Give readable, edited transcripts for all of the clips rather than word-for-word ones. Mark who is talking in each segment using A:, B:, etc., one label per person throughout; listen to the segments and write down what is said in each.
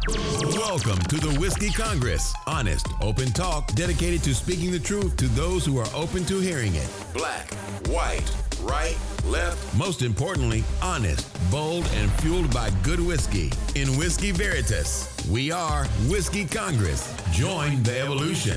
A: Welcome to the Whiskey Congress. Honest, open talk dedicated to speaking the truth to those who are open to hearing it. Black, white, right, left. Most importantly, honest, bold, and fueled by good whiskey. In Whiskey Veritas, we are Whiskey Congress. Join the evolution.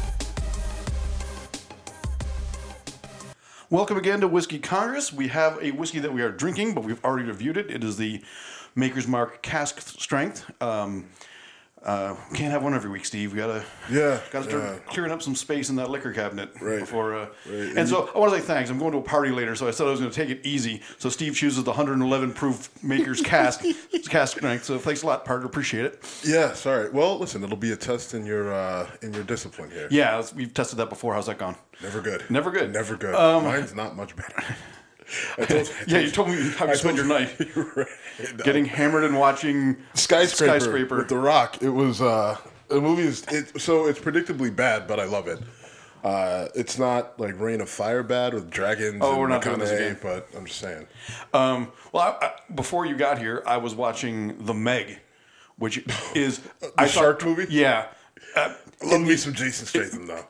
B: Welcome again to Whiskey Congress. We have a whiskey that we are drinking, but we've already reviewed it. It is the Maker's Mark Cask Strength. Can't have one every week, Steve. We gotta start clearing up some space in that liquor cabinet before.
C: Right.
B: And so I want to say thanks. I'm going to a party later, so I said I was going to take it easy. So Steve chooses the 111 proof Maker's Cask Strength. So thanks a lot, Parker. Appreciate it.
C: Yeah, sorry. Well, listen, it'll be a test in your discipline here.
B: Yeah, we've tested that before. How's that gone?
C: Never good.
B: Never good.
C: Mine's not much better.
B: You told me how you spend your night.
C: Right.
B: Getting hammered and watching Skyscraper
C: with The Rock. It was the movie is so it's predictably bad, but I love it. It's not like Reign of Fire bad with dragons.
B: Oh, we're not doing this again.
C: But I'm just saying.
B: Before you got here, I was watching The Meg, which is
C: the shark movie.
B: Yeah,
C: Love me some Jason Statham though.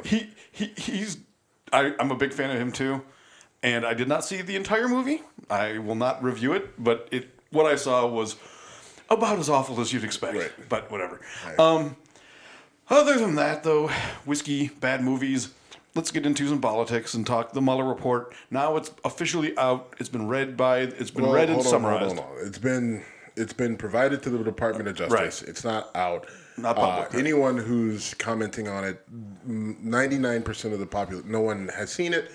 B: I'm a big fan of him too. And I did not see the entire movie. I will not review it, but what I saw was about as awful as you'd expect.
C: Right.
B: But whatever.
C: Right.
B: Other than that, though, whiskey, bad movies. Let's get into some politics and talk the Mueller report. Now it's officially out. It's been read and summarized.
C: Hold on. It's been provided to the Department of Justice.
B: Right.
C: It's not out.
B: Not public.
C: Anyone who's commenting on it, 99% of the population, no one has seen it.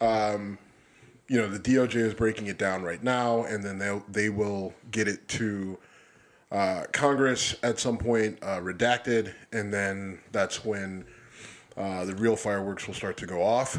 C: The DOJ is breaking it down right now, and then they will get it to Congress at some point, redacted, and then that's when the real fireworks will start to go off.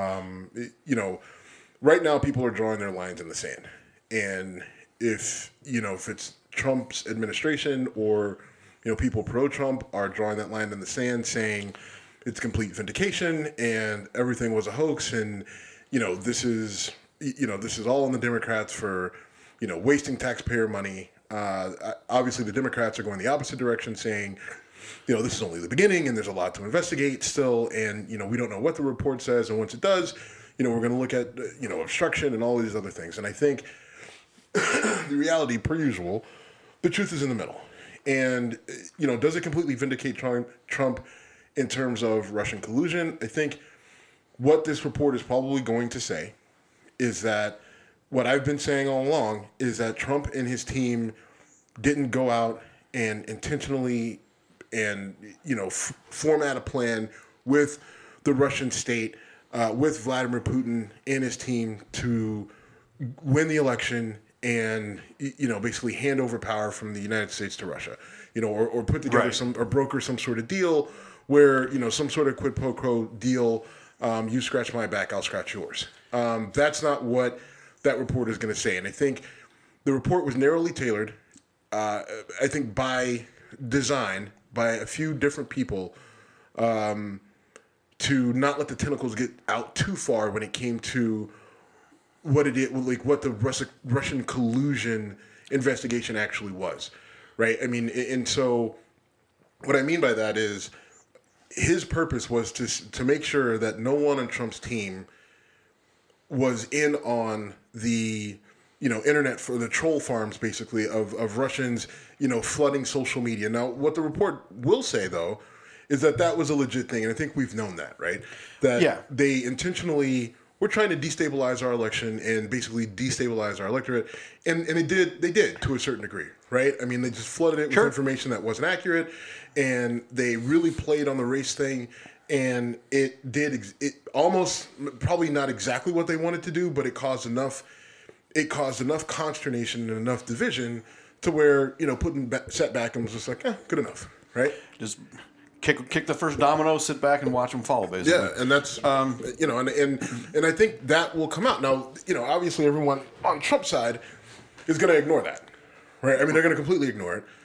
C: Right now people are drawing their lines in the sand, and if it's Trump's administration or people pro-Trump are drawing that line in the sand, saying it's complete vindication and everything was a hoax, and this is all on the Democrats for wasting taxpayer money. Obviously, the Democrats are going the opposite direction, saying this is only the beginning and there's a lot to investigate still, and we don't know what the report says, and once it does, we're going to look at obstruction and all these other things. And I think the reality, per usual, the truth is in the middle. And does it completely vindicate Trump in terms of Russian collusion? I think what this report is probably going to say is that what I've been saying all along is that Trump and his team didn't go out and intentionally and format a plan with the Russian state, with Vladimir Putin and his team to win the election and basically hand over power from the United States to Russia, or put together or broker some sort of deal where some sort of quid pro quo deal. You scratch my back, I'll scratch yours. That's not what that report is going to say. And I think the report was narrowly tailored, I think by design, by a few different people, to not let the tentacles get out too far when it came to what the Russian collusion investigation actually was, right? I mean, and so what I mean by that is his purpose was to make sure that no one on Trump's team was in on the internet for the troll farms, basically, of Russians, flooding social media. Now, what the report will say, though, is that was a legit thing, and I think we've known that, right? That they intentionally were trying to destabilize our election and basically destabilize our electorate, and they did to a certain degree, right? I mean, they just flooded it with information that wasn't accurate, and they really played on the race thing, and it almost, probably not exactly what they wanted to do, but it caused enough consternation and enough division to where Putin sat back and was just like, good enough, right?
B: Just kick the first domino, sit back and watch them fall, basically.
C: Yeah, and that's and I think that will come out. Now, obviously everyone on Trump's side is going to ignore that, right? I mean, they're going to completely ignore it.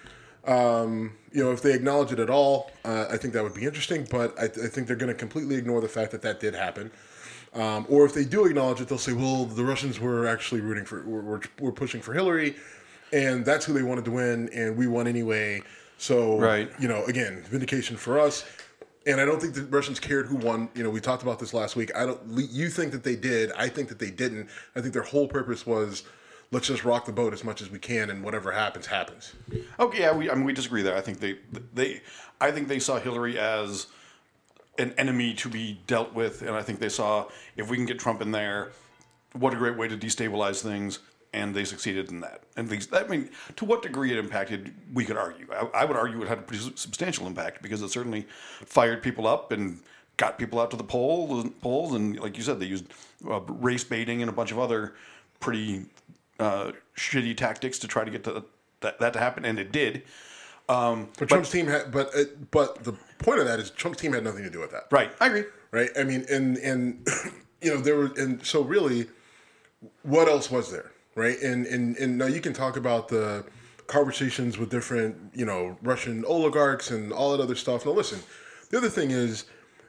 C: If they acknowledge it at all, I think that would be interesting. But I think they're going to completely ignore the fact that did happen. Or if they do acknowledge it, they'll say, "Well, the Russians were actually rooting for, we're pushing for Hillary," And that's who they wanted to win, and we won anyway. So, again, vindication for us. And I don't think the Russians cared who won. We talked about this last week. You think that they did. I think that they didn't. I think their whole purpose was, let's just rock the boat as much as we can, and whatever happens, happens.
B: Okay, yeah, we disagree there. I think they saw Hillary as an enemy to be dealt with, and I think they saw, if we can get Trump in there, what a great way to destabilize things. And they succeeded in that. And to what degree it impacted, we could argue. I would argue it had a pretty substantial impact, because it certainly fired people up and got people out to the polls. And like you said, they used race baiting and a bunch of other pretty shitty tactics to try to get that to happen, and it did.
C: But Trump's team had, but the point of that is Trump's team had nothing to do with that.
B: Right, I agree.
C: Right, I mean, and there were, and so really, what else was there? Right, and now you can talk about the conversations with different, Russian oligarchs and all that other stuff. Now listen, the other thing is,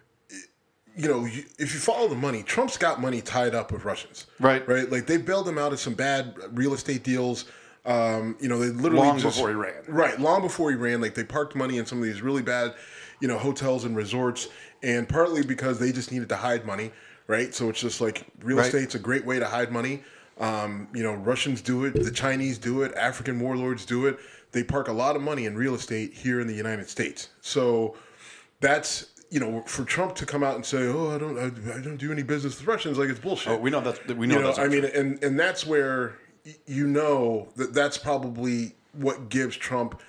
C: if you follow the money, Trump's got money tied up with Russians. Right. Like they bailed him out of some bad real estate deals. They literally
B: long before he ran.
C: Right, long before he ran. Like they parked money in some of these really bad, hotels and resorts, and partly because they just needed to hide money. Right, so it's just like real estate's a great way to hide money. Russians do it, the Chinese do it, African warlords do it. They park a lot of money in real estate here in the United States. So that's, for Trump to come out and say, "Oh, I don't do any business with Russians," like it's bullshit.
B: Oh, we know that. We know that's.
C: I mean, and that's where that's probably what gives Trump,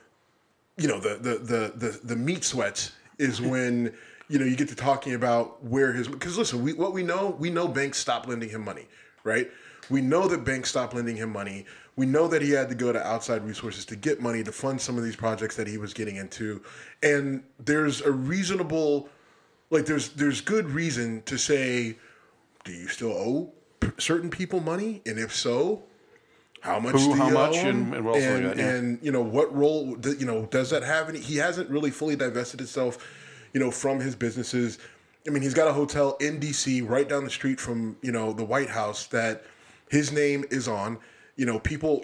C: the meat sweats is when you get to talking about where because listen, we know banks stopped lending him money, right? We know that banks stopped lending him money. We know that he had to go to outside resources to get money to fund some of these projects that he was getting into. And there's a reasonable, there's good reason to say, do you still owe certain people money? And if so, how much do you owe them? And what else do you got? And what role, does that have any? He hasn't really fully divested himself, from his businesses. I mean, he's got a hotel in D.C. right down the street from, the White House that his name is on. People,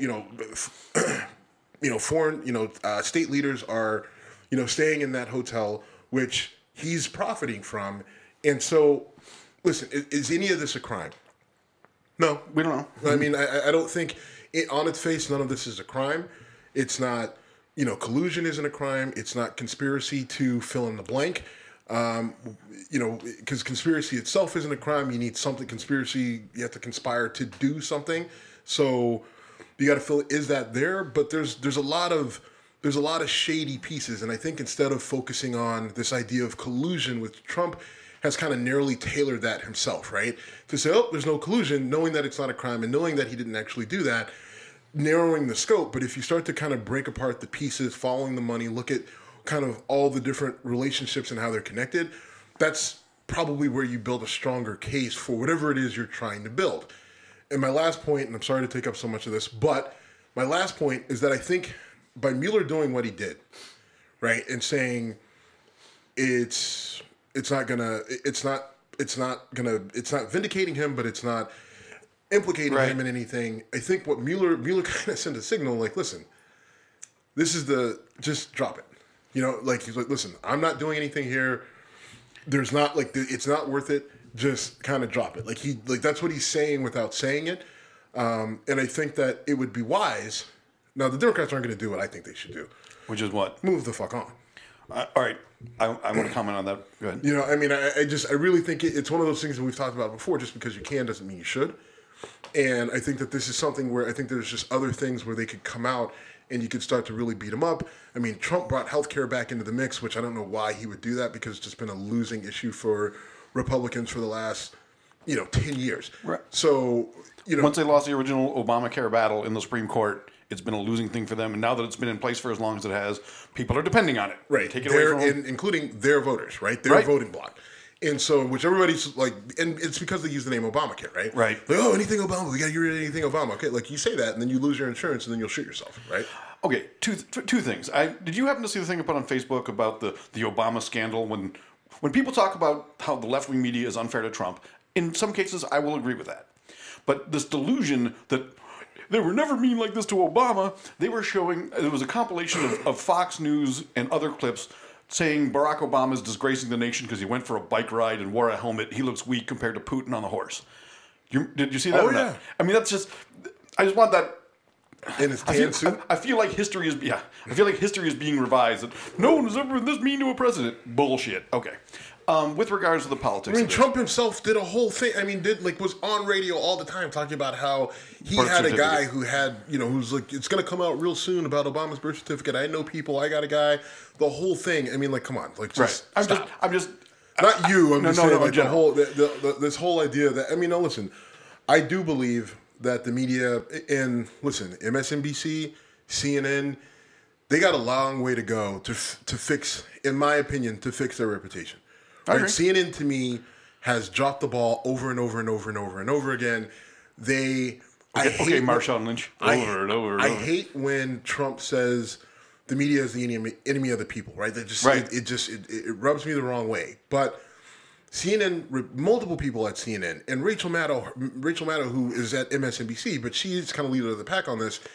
C: foreign, state leaders are, staying in that hotel, which he's profiting from. And so, listen, is any of this a crime? No.
B: We don't know.
C: I mean, I don't think, on its face, none of this is a crime. It's not, collusion isn't a crime. It's not conspiracy to fill in the blank. Because conspiracy itself isn't a crime. You need something. Conspiracy, you have to conspire to do something. So you got to feel, is that there? But there's a lot of shady pieces, and I think instead of focusing on this idea of collusion, with Trump has kind of narrowly tailored that himself, right? To say, oh, there's no collusion, knowing that it's not a crime and knowing that he didn't actually do that, narrowing the scope. But if you start to kind of break apart the pieces, following the money, look at kind of all the different relationships and how they're connected, that's probably where you build a stronger case for whatever it is you're trying to build. And my last point, and I'm sorry to take up so much of this, but my last point is that I think by Mueller doing what he did, right, and saying it's not vindicating him, but it's not implicating him in anything. I think what Mueller kind of sent a signal, like, listen, this is just drop it. He's like, listen, I'm not doing anything here. There's not it's not worth it. Just kind of drop it. That's what he's saying without saying it. And I think that it would be wise. Now, the Democrats aren't going to do what I think they should do.
B: Which is what?
C: Move the fuck on.
B: All right. I want to comment on that. Go ahead.
C: I mean, I really think it's one of those things that we've talked about before. Just because you can doesn't mean you should. And I think that this is something where I think there's just other things where they could come out and you could start to really beat them up. I mean, Trump brought healthcare back into the mix, which I don't know why he would do that, because it's just been a losing issue for Republicans for the last, 10 years. Right. So,
B: once they lost the original Obamacare battle in the Supreme Court, it's been a losing thing for them. And now that it's been in place for as long as it has, people are depending on it.
C: Right.
B: Take it away from them.
C: Including their voters, right? Their voting bloc. And so, which everybody's like, and it's because they use the name Obamacare, right?
B: Right.
C: Anything Obama, we got to get rid of anything Obama. Okay, you say that, and then you lose your insurance, and then you'll shoot yourself, right?
B: Okay, two things. Did you happen to see the thing I put on Facebook about the Obama scandal? When people talk about how the left-wing media is unfair to Trump, in some cases I will agree with that. But this delusion that they were never mean like this to Obama. They were showing, it was a compilation of Fox News and other clips saying Barack Obama is disgracing the nation because he went for a bike ride and wore a helmet. He looks weak compared to Putin on the horse. Did you see that?
C: Oh, yeah.
B: I mean, that's just, I just want that.
C: In his tan suit?
B: I feel like history is being revised. That no one has ever been this mean to a president. Bullshit. Okay. With regards to the politics,
C: I mean, Trump himself did a whole thing. I mean, was on radio all the time talking about how he had a guy who had, who's like, it's going to come out real soon about Obama's birth certificate. I know people. I got a guy. The whole thing. I mean, like, come on, like, just
B: right. I'm just.
C: Not you. I'm just saying, like, the
B: general.
C: whole this whole idea that now listen, I do believe that the media and listen, MSNBC, CNN, they got a long way to go to fix, in my opinion, to fix their reputation. Right? CNN to me has dropped the ball over and over and over and over and over again.
B: Marshawn Lynch, over and over.
C: I hate when Trump says the media is the enemy of the people. Right? It rubs me the wrong way. But CNN, multiple people at CNN, and Rachel Maddow, who is at MSNBC, but she's kind of leader of the pack on this.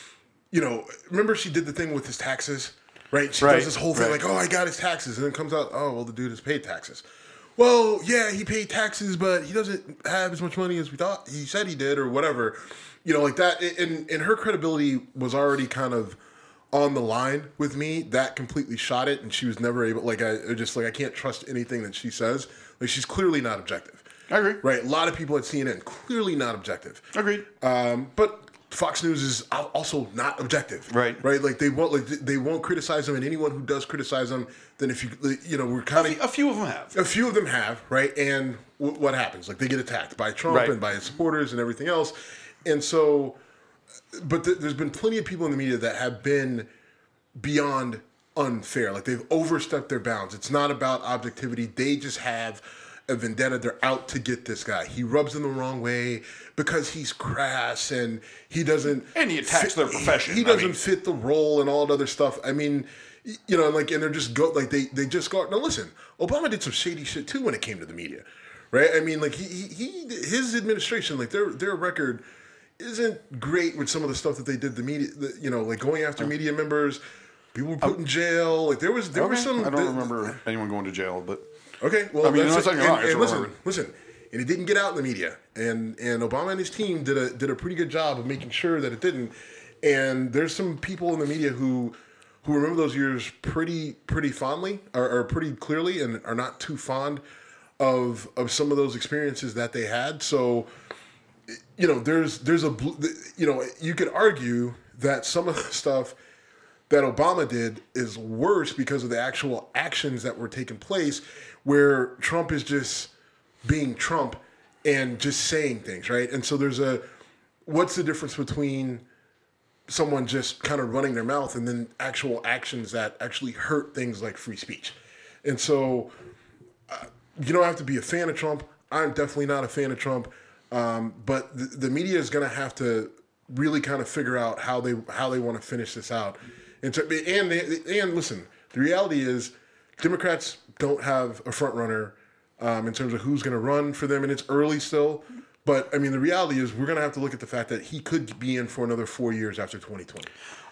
C: Remember she did the thing with his taxes, right? She does this whole thing like, oh, I got his taxes, and then it comes out, oh, well, the dude has paid taxes. Well, yeah, he paid taxes, but he doesn't have as much money as we thought he said he did, or whatever. Like that, and her credibility was already kind of on the line with me. That completely shot it, and she was never able. I can't trust anything that she says. Like, she's clearly not objective.
B: I agree.
C: Right, a lot of people at CNN clearly not objective.
B: Agreed.
C: But Fox News is also not objective.
B: Right.
C: Like they won't criticize them, and anyone who does criticize them, then if we're kind of
B: a few of them have.
C: A few of them have, right? And what happens? Like, they get attacked by Trump and by his supporters and everything else, and so. But there's been plenty of people in the media that have been beyond unfair. Like, they've overstepped their bounds. It's not about objectivity. They just have a vendetta. They're out to get this guy. He rubs them the wrong way because he's crass and he doesn't.
B: And he attacks their profession.
C: He doesn't fit the role and all that other stuff. I mean, and they're just they just go. Now listen, Obama did some shady shit too when it came to the media, right? I mean, like his administration, like their record isn't great with some of the stuff that they did. The media, like going after media members. People were put in jail. Like there was some.
B: I don't remember anyone going to jail, but
C: okay. Well,
B: I mean,
C: listen, and it didn't get out in the media, and Obama and his team did a pretty good job of making sure that it didn't. And there's some people in the media who remember those years pretty fondly, or pretty clearly, and are not too fond of some of those experiences that they had. So, there's you could argue that some of the stuff that Obama did is worse because of the actual actions that were taking place, where Trump is just being Trump and just saying things, right? And so what's the difference between someone just kind of running their mouth and then actual actions that actually hurt things like free speech? And so you don't have to be a fan of Trump. I'm definitely not a fan of Trump. But the media is going to have to really kind of figure out how they want to finish this out. And listen, the reality is Democrats don't have a front runner in terms of who's going to run for them, and it's early still. But, I mean, the reality is we're going to have to look at the fact that he could be in for another 4 years after 2020.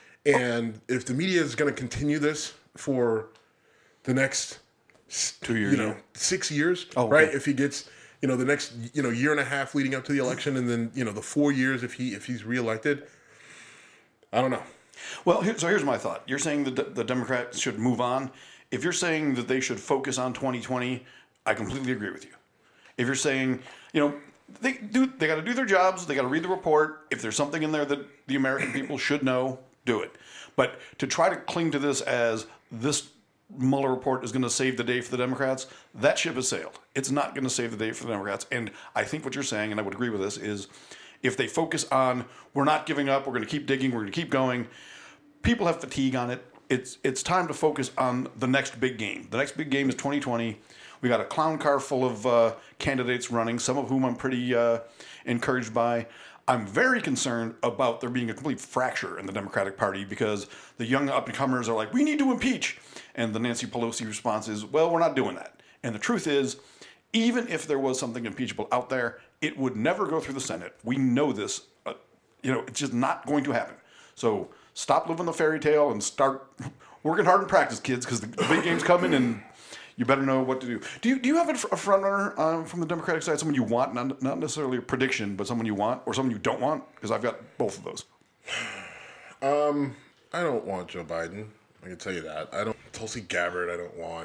C: And if the media is going to continue this for the next
B: 2 years,
C: 6 years, right? If he gets, the next, year and a half leading up to the election, and then, the 4 years if he's reelected, I don't know.
B: Well, here's my thought. You're saying that the Democrats should move on. If you're saying that they should focus on 2020, I completely agree with you. If you're saying, they got to do their jobs, they got to read the report. If there's something in there that the American people should know, do it. But to try to cling to this as this Mueller report is going to save the day for the Democrats, that ship has sailed. It's not going to save the day for the Democrats. And I think what you're saying, and I would agree with this, is if they focus on, we're not giving up, we're going to keep digging, we're going to keep going, people have fatigue on it. It's time to focus on the next big game. The next big game is 2020. We got a clown car full of candidates running, some of whom I'm pretty encouraged by. I'm very concerned about there being a complete fracture in the Democratic Party because the young up-and-comers are like, we need to impeach. And the Nancy Pelosi response is, well, we're not doing that. And the truth is, even if there was something impeachable out there, it would never go through the Senate. We know this It's just not going to happen. So stop living the fairy tale and start working hard in practice, kids, because the big game's coming and you better know what to do. Do you have a front runner from the Democratic side, someone you want, not necessarily a prediction, but someone you want or someone you don't want? Because I've got both of those.
C: I don't want Joe Biden. I can tell you that. I don't. Tulsi Gabbard, I don't want.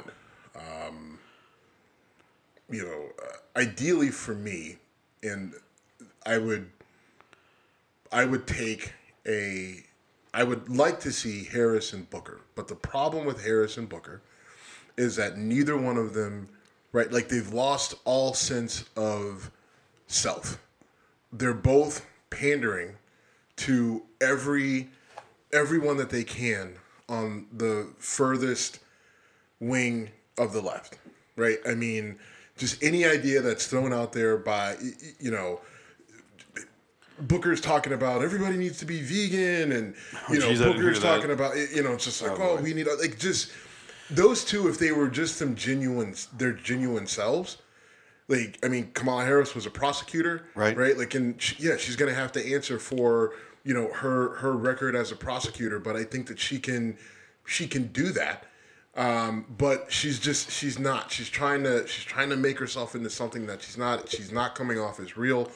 C: Ideally for me, and I would like to see Harris and Booker. But the problem with Harris and Booker is that neither one of them, right, like they've lost all sense of self. They're both pandering to everyone that they can on the furthest wing of the left, right? I mean, just any idea that's thrown out there by, Booker's talking about everybody needs to be vegan, and Booker's talking about it's just like we need just those two, if they were just their genuine selves. Like, I mean, Kamala Harris was a prosecutor, right? Like, and she's going to have to answer for her record as a prosecutor, but I think that she can do that. But she's not. She's trying to make herself into something that she's not. She's not coming off as real.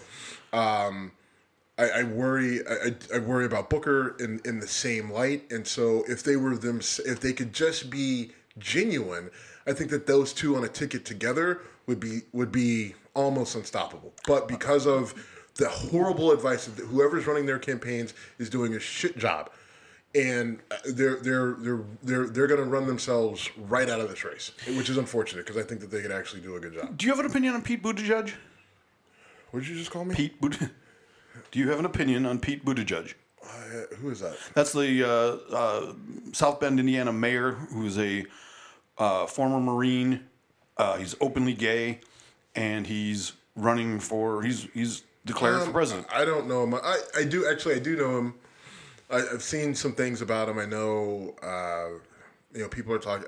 C: I worry about Booker in the same light, and so if they could just be genuine, I think that those two on a ticket together would be almost unstoppable. But because of the horrible advice that whoever's running their campaigns is doing a shit job, and they're going to run themselves right out of this race, which is unfortunate because I think that they could actually do a good job.
B: Do you have an opinion on Pete Buttigieg?
C: What did you just call me?
B: Pete Buttigieg. Do you have an opinion on Pete Buttigieg?
C: Who is that?
B: That's the South Bend, Indiana mayor, who's a former Marine. He's openly gay, and he's running for. He's declared for president.
C: I don't know him. I do know him. I've seen some things about him. I know. People are talking.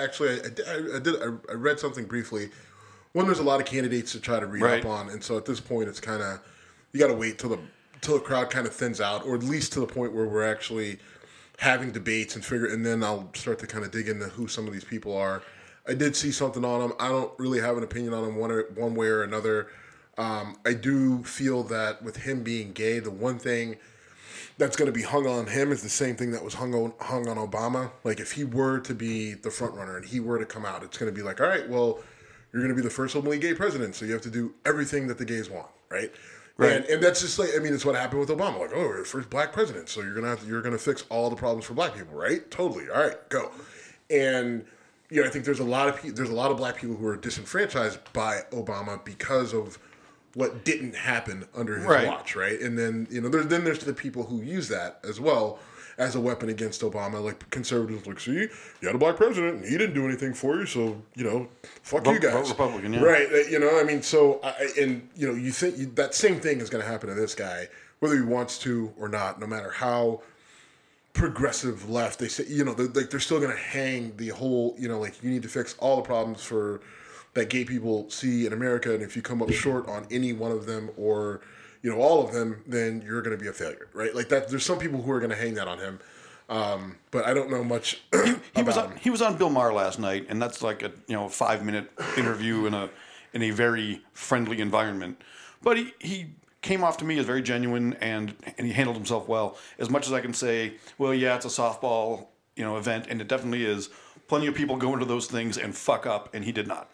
C: I read something briefly. One, there's a lot of candidates to try to read up on, and so at this point, it's kind of you got to wait till the crowd kind of thins out, or at least to the point where we're actually having debates and then I'll start to kind of dig into who some of these people are. I did see something on him. I don't really have an opinion on him one way or another. I do feel that with him being gay, the one thing that's going to be hung on him is the same thing that was hung on Obama. Like, if he were to be the front runner and he were to come out, it's going to be like, all right, well, you're going to be the first openly gay president, so you have to do everything that the gays want, right? Right. And that's just like, I mean, it's what happened with Obama. Like, you're the first black president, so you're gonna fix all the problems for black people, right? Totally. All right, go. And I think there's a lot of black people who are disenfranchised by Obama because of what didn't happen under his watch, right? And then there's the people who use that as well as a weapon against Obama, like conservatives, like, see, you had a black president and he didn't do anything for you, so fuck you guys.
B: Vote Republican, yeah.
C: Right? I mean, so you think that same thing is going to happen to this guy, whether he wants to or not, no matter how progressive left they say, they're still going to hang the whole, like, you need to fix all the problems that gay people see in America, and if you come up short on any one of them or all of them, then you're going to be a failure, right? Like that. There's some people who are going to hang that on him, but I don't know much about him.
B: He was on Bill Maher last night, and that's like a 5-minute interview in a very friendly environment. But he came off to me as very genuine, and he handled himself well. As much as I can say, well, yeah, it's a softball event, and it definitely is. Plenty of people go into those things and fuck up, and he did not.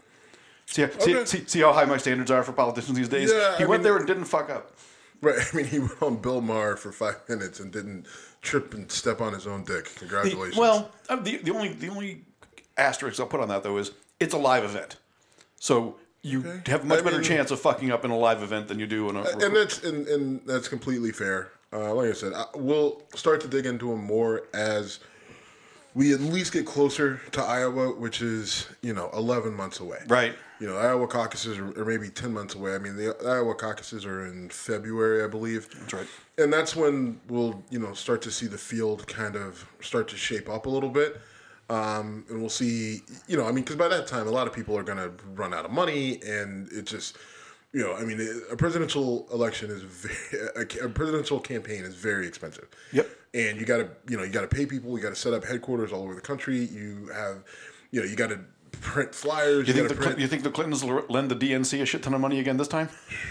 B: See how high my standards are for politicians these days?
C: Yeah,
B: he went there and didn't fuck up.
C: Right. I mean, he went on Bill Maher for 5 minutes and didn't trip and step on his own dick. Congratulations.
B: The only asterisk I'll put on that, though, is it's a live event. So you have a much better chance of fucking up in a live event than you do in a...
C: And that's completely fair. Like I said, we'll start to dig into him more as we at least get closer to Iowa, which is, 11 months away.
B: Right.
C: Iowa caucuses are maybe 10 months away. I mean, the Iowa caucuses are in February, I believe.
B: That's right.
C: And that's when we'll, start to see the field kind of start to shape up a little bit. And we'll see, because by that time, a lot of people are going to run out of money, and it just, I mean, a presidential election is a presidential campaign is very expensive.
B: Yep.
C: And you got to pay people. You got to set up headquarters all over the country. You have, you got to print flyers.
B: You think the Clintons will lend the DNC a shit ton of money again this time?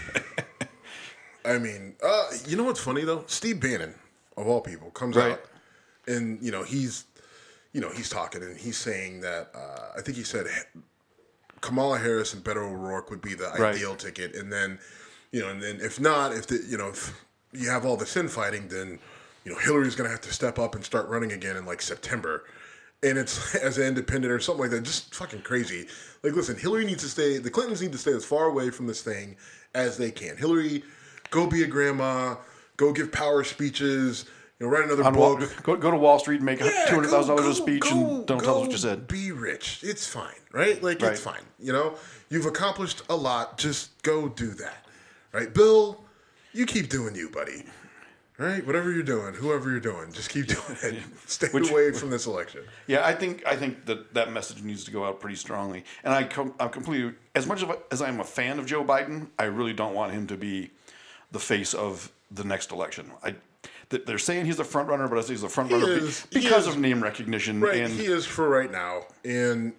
C: I mean, you know what's funny though? Steve Bannon, of all people, comes
B: right.
C: out and he's talking and he's saying that I think he said Kamala Harris and Beto O'Rourke would be the ideal ticket, and then if not, if you have all this infighting, then Hillary's going to have to step up and start running again in like September, and it's as an independent or something like that. Just fucking crazy. Like, listen, Hillary needs to stay. The Clintons need to stay as far away from this thing as they can. Hillary, go be a grandma. Go give power speeches. Write another book.
B: Go to Wall Street and make $200,000 a speech and don't tell us what you said.
C: Be rich. It's fine, right? Like, it's fine. You've accomplished a lot. Just go do that, right? Bill, you keep doing you, buddy. Right? Whatever you're doing, whoever you're doing, just keep doing it. Stay away from this election.
B: Yeah, I think that message needs to go out pretty strongly. And I'm completely, as much as I'm a fan of Joe Biden, I really don't want him to be the face of the next election. They're saying he's the front runner, but I say he's the front runner because of name recognition.
C: Right, he is for right now. And,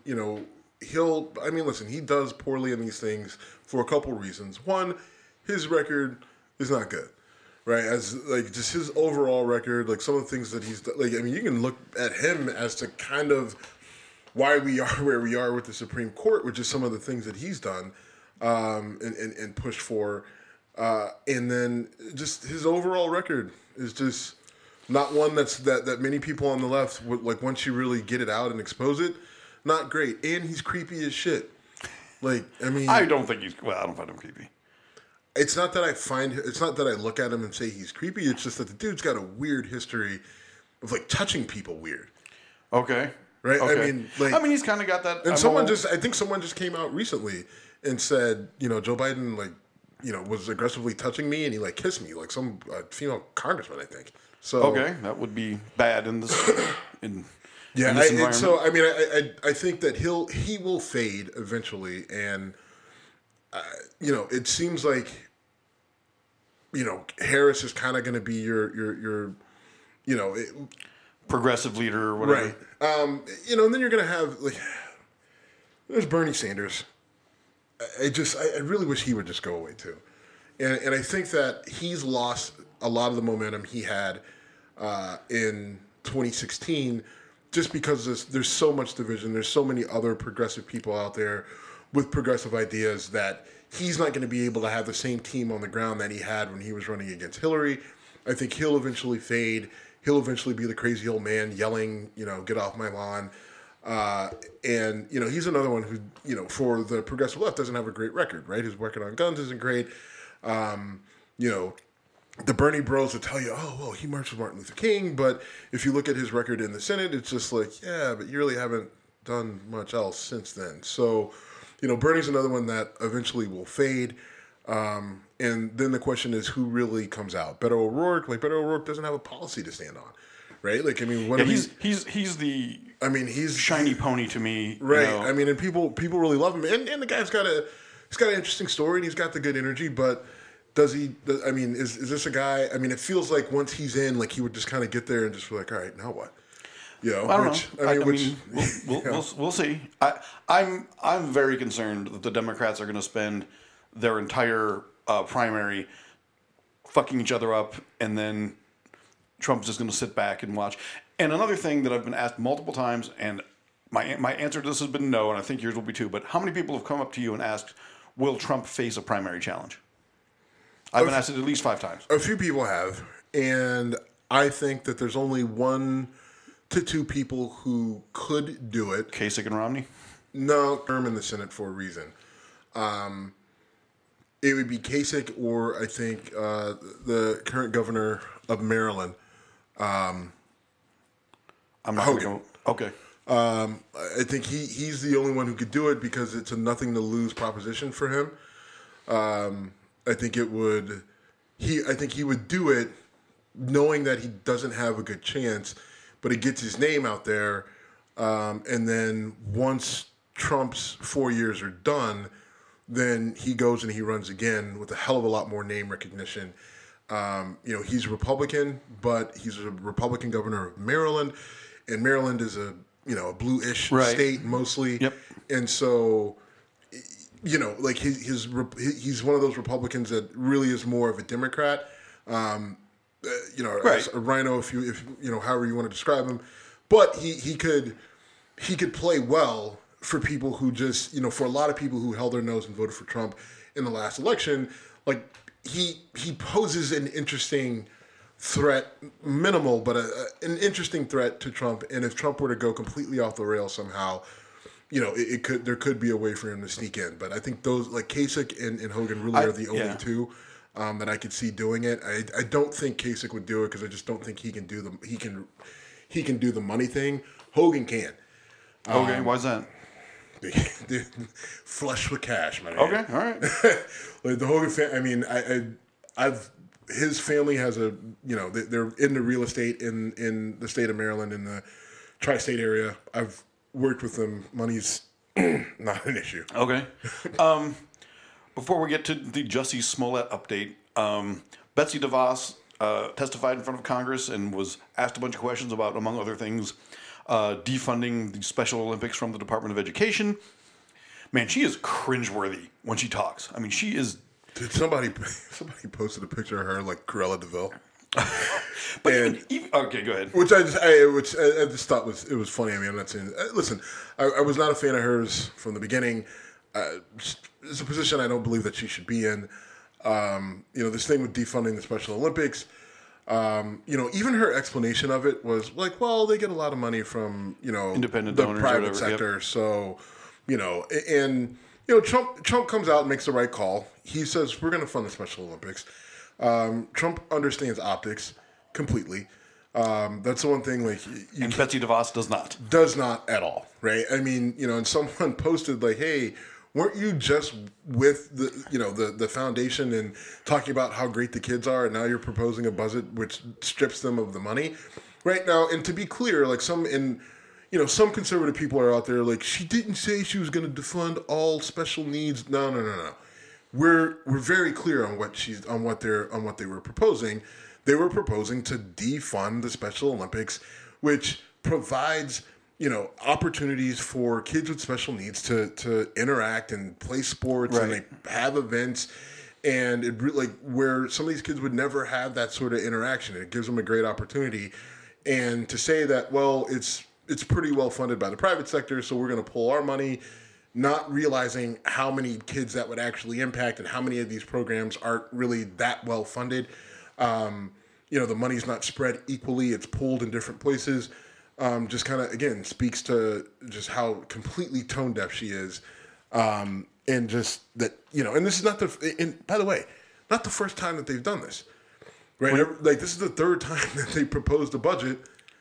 C: listen, he does poorly in these things for a couple reasons. One, his record is not good, right? As, just his overall record, some of the things that he's done. You can look at him as to kind of why we are where we are with the Supreme Court, which is some of the things that he's done and pushed for. And then just his overall record is just not one that many people on the left would, once you really get it out and expose it, not great. And he's creepy as shit.
B: I don't think I don't find him creepy.
C: It's not that I look at him and say he's creepy. It's just that the dude's got a weird history of touching people weird.
B: Okay.
C: Right.
B: Okay. He's kind of got that.
C: And I think someone just came out recently and said, Joe Biden, was aggressively touching me, and he kissed me, some female congressman, I think. So
B: okay, that would be bad in this in this environment.
C: So I think that he will fade eventually, and it seems like Harris is kind of going to be your
B: progressive leader or whatever,
C: right? And then you're going to have there's Bernie Sanders. I really wish he would just go away too. And I think that he's lost a lot of the momentum he had in 2016 just because there's so much division. There's so many other progressive people out there with progressive ideas that he's not going to be able to have the same team on the ground that he had when he was running against Hillary. I think he'll eventually fade. He'll eventually be the crazy old man yelling, get off my lawn. And he's another one who, for the progressive left doesn't have a great record, right? His record on guns isn't great. The Bernie bros will tell you, oh, well, he marched with Martin Luther King. But if you look at his record in the Senate, it's just yeah, but you really haven't done much else since then. So, Bernie's another one that eventually will fade. And then the question is who really comes out? Beto O'Rourke? Beto O'Rourke doesn't have a policy to stand on. Right,
B: he's the he's shiny pony to me,
C: right? And people really love him, and the guy's got an interesting story, and he's got the good energy. But does he? Is this a guy? It feels like once he's in, he would just kind of get there and just be like, all right, now what?
B: I don't know. We'll see. I'm very concerned that the Democrats are going to spend their entire primary fucking each other up, and then Trump's just going to sit back and watch. And another thing that I've been asked multiple times, and my answer to this has been no, and I think yours will be too, but how many people have come up to you and asked, will Trump face a primary challenge? I've been asked it at least 5 times.
C: A few people have, and I think that there's only 1 to 2 people who could do it.
B: Kasich and Romney?
C: No, term in the Senate for a reason. It would be Kasich or I think the current governor of Maryland.
B: I'm not
C: Hogan.
B: Okay.
C: I think he's the only one who could do it because it's a nothing to lose proposition for him. I think he would do it knowing that he doesn't have a good chance, but it gets his name out there. And then once Trump's 4 years are done, then he goes and he runs again with a hell of a lot more name recognition. He's a Republican, but he's a Republican governor of Maryland, and Maryland is a blue-ish state mostly.
B: Yep.
C: And so, like he's one of those Republicans that really is more of a Democrat. As a rhino, if however you want to describe him, but he could play well for people who just, for a lot of people who held their nose and voted for Trump in the last election. Like he poses an interesting threat, minimal, but an interesting threat to Trump. And if Trump were to go completely off the rails somehow, there could be a way for him to sneak in. But I think those like Kasich and Hogan really are the only two that I could see doing it. I don't think Kasich would do it because I just don't think he can do the money thing. Hogan can.
B: Okay, why's that?
C: They're flush with cash, man.
B: Okay, all right.
C: Like the Hogan family. I mean, his family has they're in the real estate in the state of Maryland in the tri-state area. I've worked with them. Money's not an issue.
B: Okay. Before we get to the Jussie Smollett update, Betsy DeVos testified in front of Congress and was asked a bunch of questions about, among other things, defunding the Special Olympics from the Department of Education. Man, she is cringeworthy when she talks. I mean, she is.
C: Did somebody posted a picture of her like Cruella DeVille?
B: But even, okay, go ahead.
C: Which I just thought was funny. I mean, I'm not saying. Listen, I was not a fan of hers from the beginning. It's a position I don't believe that she should be in. This thing with defunding the Special Olympics. Even her explanation of it was like, well, they get a lot of money from
B: independent
C: the
B: donors,
C: private sector, yep. So Trump comes out and makes the right call. He says we're going to fund the Special Olympics. Trump understands optics completely. That's the one thing. Like,
B: and Betsy DeVos does not.
C: Does not at all, right? I mean, and someone posted like, "Hey, weren't you just with the foundation and talking about how great the kids are, and now you're proposing a budget which strips them of the money?" Right now, and to be clear, like some conservative people are out there like, she didn't say she was going to defund all special needs. No. We're very clear on what they were proposing. They were proposing to defund the Special Olympics, which provides opportunities for kids with special needs to interact and play sports, right. And they have events, and where some of these kids would never have that sort of interaction. It gives them a great opportunity, and to say that, well, it's pretty well funded by the private sector, so we're going to pull our money, not realizing how many kids that would actually impact and how many of these programs aren't really that well funded. The money's not spread equally; it's pooled in different places. Just kind of, again, speaks to just how completely tone deaf she is. And just that, and this is by the way, not the first time that they've done this, right? This is the third time that they proposed a budget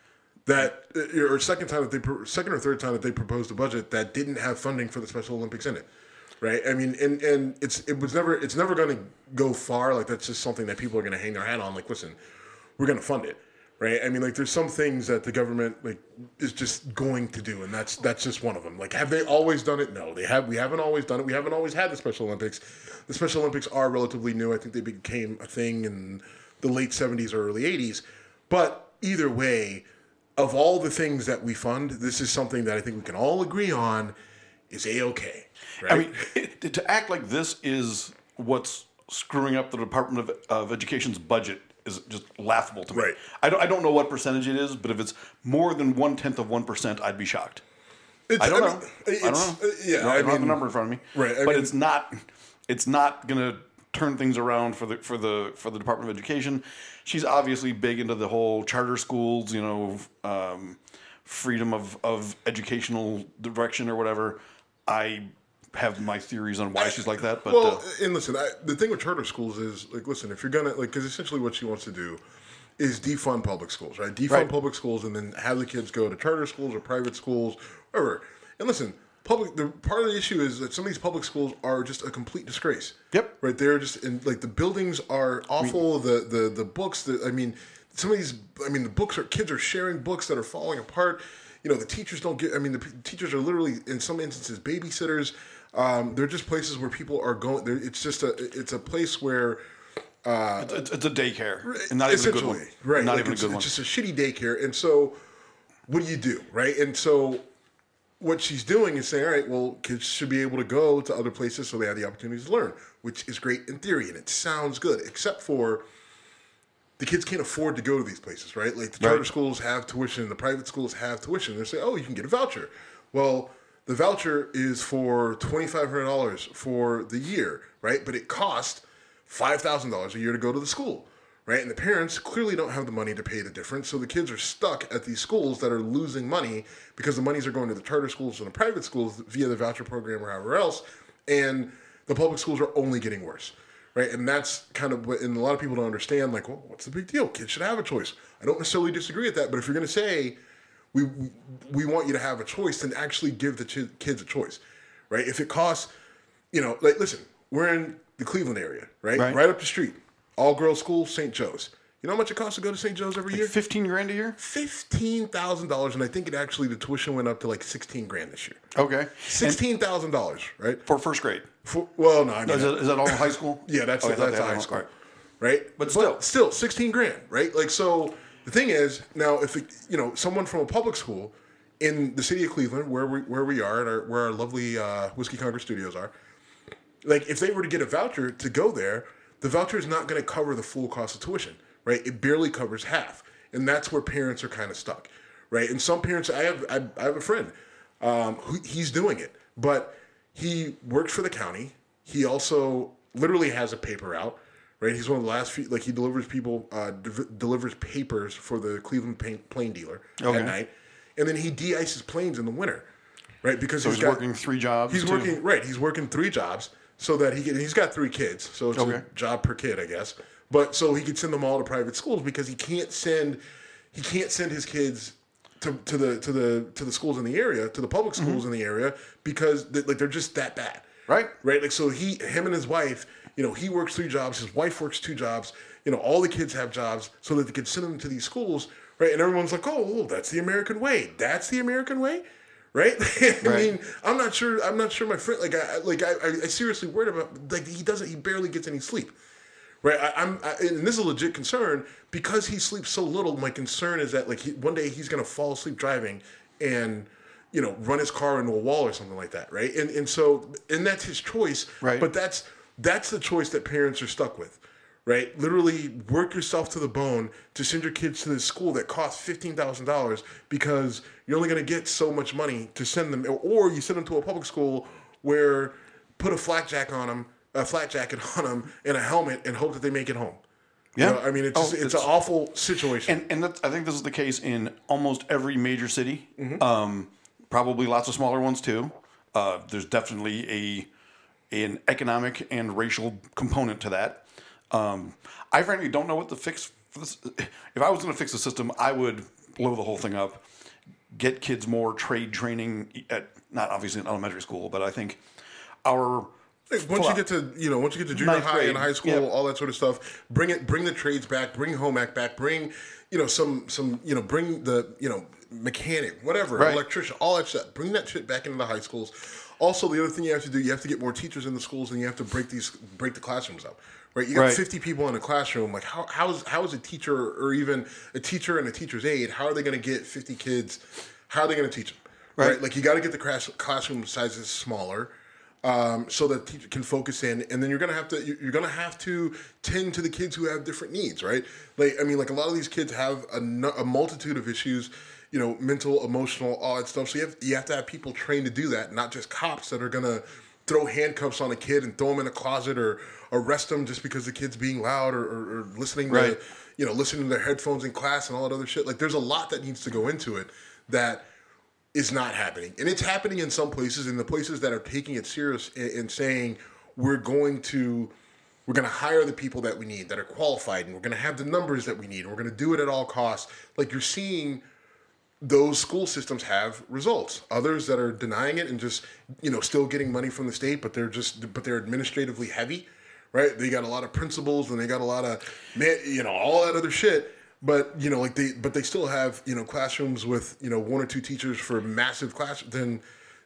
C: or second or third time that they proposed a budget that didn't have funding for the Special Olympics in it. Right. I mean, and it's never going to go far. Like, that's just something that people are going to hang their hat on. Like, listen, we're going to fund it. Right. I mean, like, there's some things that the government is just going to do, and that's just one of them. Like, have they always done it? No, they have. We haven't always done it. We haven't always had the Special Olympics. The Special Olympics are relatively new. I think they became a thing in the late 70s or early 80s. But either way, of all the things that we fund, this is something that I think we can all agree on is A-okay. Right?
B: I mean, to act like this is what's screwing up the Department of Education's budget is just laughable to me.
C: Right.
B: I don't know what percentage it is, but if it's more than 0.1%, I'd be shocked. I don't know.
C: Yeah,
B: I don't have the number in front of me.
C: Right.
B: But it's not going to turn things around for the Department of Education. She's obviously big into the whole charter schools, freedom of educational direction or whatever. I have my theories on why she's like that. But
C: and listen, the thing with charter schools is, like, listen, if you're gonna, like, because essentially what she wants to do is defund public schools, right? Defund public schools and then have the kids go to charter schools or private schools, whatever. And listen, part of the issue is that some of these public schools are just a complete disgrace.
B: Yep.
C: Right. They're just the buildings are awful. The books. Some of these. The kids are sharing books that are falling apart. The teachers don't get. The teachers are literally in some instances babysitters. They're just places where people are going. It's a place where
B: it's a daycare, and not even a good one.
C: Right?
B: Not
C: like
B: even a good one.
C: It's just a shitty daycare, and so what do you do, right? And so what she's doing is saying, all right, well, kids should be able to go to other places so they have the opportunity to learn, which is great in theory, and it sounds good, except for the kids can't afford to go to these places, right? Like the charter schools have tuition, the private schools have tuition. They say, oh, you can get a voucher. Well, the voucher is for $2,500 for the year, right? But it costs $5,000 a year to go to the school, right? And the parents clearly don't have the money to pay the difference. So the kids are stuck at these schools that are losing money because the monies are going to the charter schools and the private schools via the voucher program or however else. And the public schools are only getting worse, right? And that's kind of what, and a lot of people don't understand, like, well, what's the big deal? Kids should have a choice. I don't necessarily disagree with that, but if you're going to say, we want you to have a choice, then actually give the kids a choice, right? If it costs, like, listen, we're in the Cleveland area, right? Right up the street, all girls school, St. Joe's. You know how much it costs to go to St. Joe's every year?
B: $15,000 a year?
C: $15,000, and I think the tuition went up to like $16,000 this year.
B: Okay.
C: $16,000, right?
B: For first grade?
C: I mean...
B: Is that all high school?
C: Yeah, that's high school. Right?
B: But still
C: $16,000, right? Like, so the thing is, now if someone from a public school in the city of Cleveland, where we are, and where our lovely Whiskey Congress studios are, like if they were to get a voucher to go there, the voucher is not going to cover the full cost of tuition, right? It barely covers half, and that's where parents are kind of stuck, right? And some parents, I have a friend who he's doing it, but he works for the county. He also literally has a paper out. Right, he's one of the last few. Like he delivers delivers papers for the Cleveland plane dealer at night, and then he de-ices planes in the winter, right? Because
B: he's working 3 jobs.
C: He's working 3 jobs so that he's got 3 kids, so it's a job per kid, I guess. But so he could send them all to private schools because he can't send his kids to the schools in the area, to the public schools in the area, because they're just that bad.
B: Right.
C: Like so him and his wife. He works 3 jobs. His wife works 2 jobs. All the kids have jobs so that they can send them to these schools, right? And everyone's like, "Oh, that's the American way. That's the American way," right? I mean, I'm not sure. My friend, I seriously worried about. Like, he barely gets any sleep, right? And this is a legit concern because he sleeps so little. My concern is that one day he's gonna fall asleep driving and run his car into a wall or something like that, right? And that's his choice,
B: right?
C: But that's the choice that parents are stuck with, right? Literally work yourself to the bone to send your kids to this school that costs $15,000 because you're only going to get so much money to send them, or you send them to a public school where put a flak jacket on them, and a helmet and hope that they make it home.
B: Yeah.
C: I mean, it's an awful situation.
B: And I think this is the case in almost every major city. Probably lots of smaller ones too. There's definitely an economic and racial component to that. I frankly don't know what the fix for this. If I was going to fix the system, I would blow the whole thing up, get kids more trade training at not obviously in elementary school, but I think once you get to junior high grade, and high school, all that sort of stuff, bring the trades back, bring home ec back, bring bring the mechanic, whatever, electrician, all that shit, bring that shit back into the high schools. Also, the other thing you have to do, you have to get more teachers in the schools, and you have to break the classrooms up. Right, you got 50 people in a classroom. Like, how is a teacher or even a teacher and a teacher's aide? How are they going to get 50 kids? How are they going to teach them? Right, like you got to get the classroom sizes smaller, so that the teacher can focus in, and then you're going to have to tend to the kids who have different needs. Right, like a lot of these kids have a multitude of issues. Mental, emotional, all that stuff. So you have to have people trained to do that, not just cops that are going to throw handcuffs on a kid and throw him in a closet or arrest him just because the kid's being loud or listening to listening to their headphones in class and all that other shit. Like, there's a lot that needs to go into it that is not happening. And it's happening in some places, in the places that are taking it serious and saying we're going to hire the people that we need, that are qualified, and we're going to have the numbers that we need, and we're going to do it at all costs. Like, you're seeing those school systems have results. Others that are denying it and just, still getting money from the state, but they're administratively heavy, right? They got a lot of principals and they got a lot of, all that other shit. But, they still have, classrooms with, 1 or 2 teachers for massive class. Then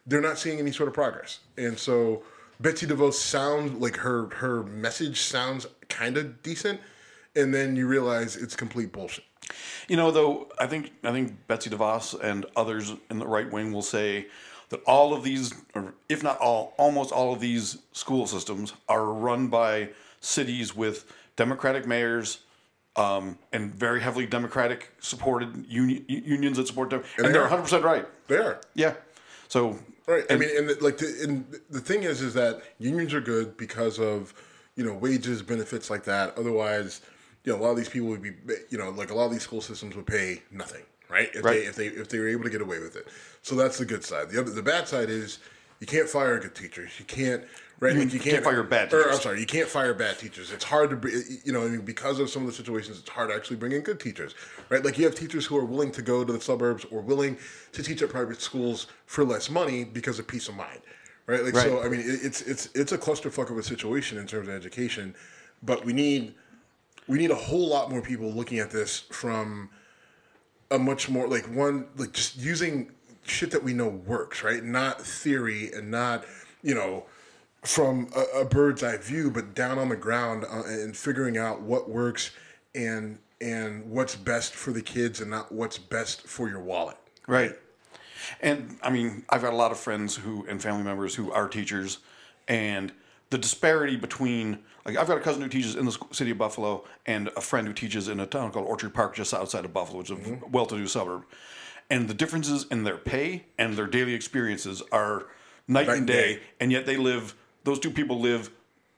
C: they're not seeing any sort of progress. And so Betsy DeVos sounds like her message sounds kind of decent, and then you realize it's complete bullshit.
B: You know, though, I think Betsy DeVos and others in the right wing will say that all of these, or if not all, almost all of these school systems are run by cities with Democratic mayors and very heavily Democratic supported unions that support them, and they're 100% right.
C: They are.
B: Yeah. So
C: right. I mean, and the thing is that unions are good because of wages, benefits like that. Otherwise, a lot of these people would be, like a lot of these school systems would pay nothing, right? If they were able to get away with it. So that's the good side. The bad side is you can't fire good teachers. You can't, right? You can't
B: fire bad teachers.
C: I'm sorry, you can't fire bad teachers. It's hard to, because of some of the situations, it's hard to actually bring in good teachers, right? Like you have teachers who are willing to go to the suburbs or willing to teach at private schools for less money because of peace of mind, right? Like so, I mean, it's a clusterfuck of a situation in terms of education, but we need a whole lot more people looking at this from a much more just using shit that we know works, right? Not theory and not, from a bird's eye view, but down on the ground and figuring out what works and what's best for the kids and not what's best for your wallet.
B: Right. And I mean, I've got a lot of friends and family members who are teachers, and the disparity between, like, I've got a cousin who teaches in the city of Buffalo and a friend who teaches in a town called Orchard Park just outside of Buffalo, which is a well-to-do suburb. And the differences in their pay and their daily experiences are night and day, and yet those two people live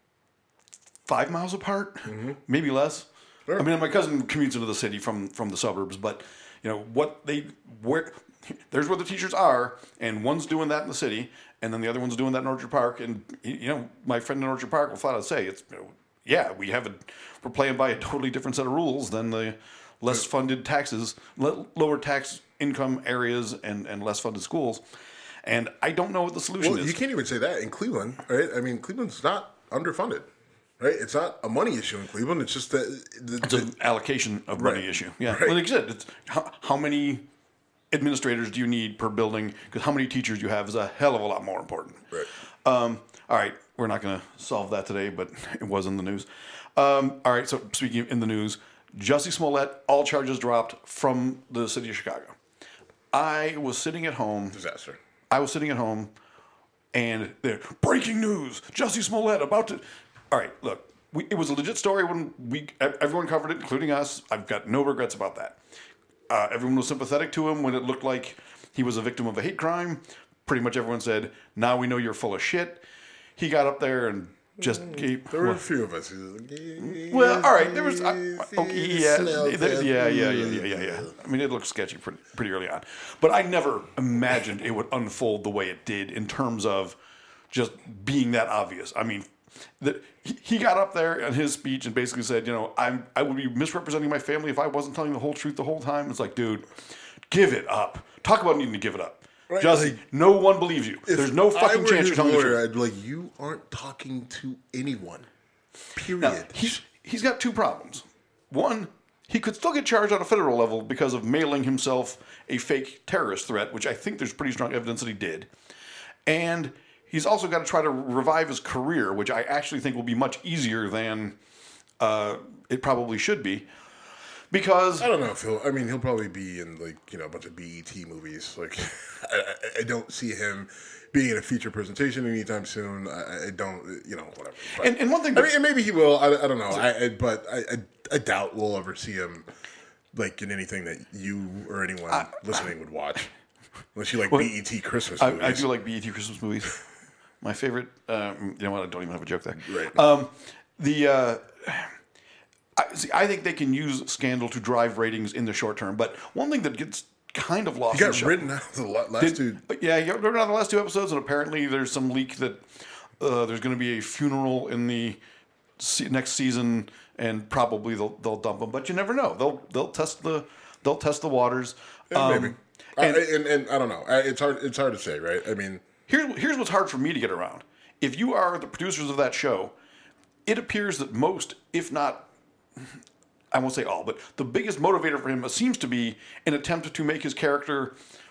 B: 5 miles apart, maybe less. Sure. I mean, my cousin commutes into the city from the suburbs, but there's where the teachers are, and one's doing that in the city, and then the other one's doing that in Orchard Park. And my friend in Orchard Park will flat out say, we're playing by a totally different set of rules than the less funded taxes, lower tax income areas, and less funded schools. And I don't know what the solution is.
C: You can't even say that in Cleveland, right? I mean, Cleveland's not underfunded, right? It's not a money issue in Cleveland. It's just
B: it's an allocation of money issue. Yeah. Right. Well, like I said, it's how many administrators do you need per building? Because how many teachers you have is a hell of a lot more important.
C: Right.
B: All right. We're not going to solve that today, but it was in the news. All right. So speaking of in the news, Jussie Smollett, all charges dropped from the city of Chicago. I was sitting at home.
C: Disaster.
B: I was sitting at home, and there, breaking news: Jussie Smollett about to. All right, look, it was a legit story when everyone covered it, including us. I've got no regrets about that. Everyone was sympathetic to him when it looked like he was a victim of a hate crime. Pretty much everyone said, "Now we know you're full of shit." He got up there and just gave.
C: There were a few of us.
B: Well, all right, there was. Yeah. I mean, it looked sketchy pretty early on, but I never imagined it would unfold the way it did in terms of just being that obvious. I mean, he got up there in his speech and basically said, I would be misrepresenting my family if I wasn't telling the whole truth the whole time. It's like, dude, give it up. Talk about needing to give it up. Right, Jussie, no one believes you. There's no fucking chance you're telling the truth.
C: I'd be like, you aren't talking to anyone. Period.
B: Now, he's got two problems. One, he could still get charged on a federal level because of mailing himself a fake terrorist threat, which I think there's pretty strong evidence that he did. And he's also got to try to revive his career, which I actually think will be much easier than it probably should be. Because
C: I don't know if he'll probably be in a bunch of BET movies. Like I don't see him being in a feature presentation anytime soon. I don't, whatever. But,
B: and one thing,
C: and maybe he will. I don't know. But I doubt we'll ever see him in anything that you or anyone listening would watch, unless you like BET Christmas movies.
B: I do like BET Christmas movies. My favorite. You know what? I don't even have a joke there.
C: Right.
B: I think they can use scandal to drive ratings in the short term. But one thing that gets kind of lost.
C: He got written out of the last two.
B: Yeah, he got written out of the last 2 episodes, and apparently there's some leak that there's going to be a funeral in the next season, and probably they'll dump him. But you never know. They'll test the waters.
C: Yeah, maybe. And I don't know. It's hard to say, right? I mean,
B: here's what's hard for me to get around. If you are the producers of that show, it appears that most, if not, I won't say all, but the biggest motivator for him seems to be an attempt to make his character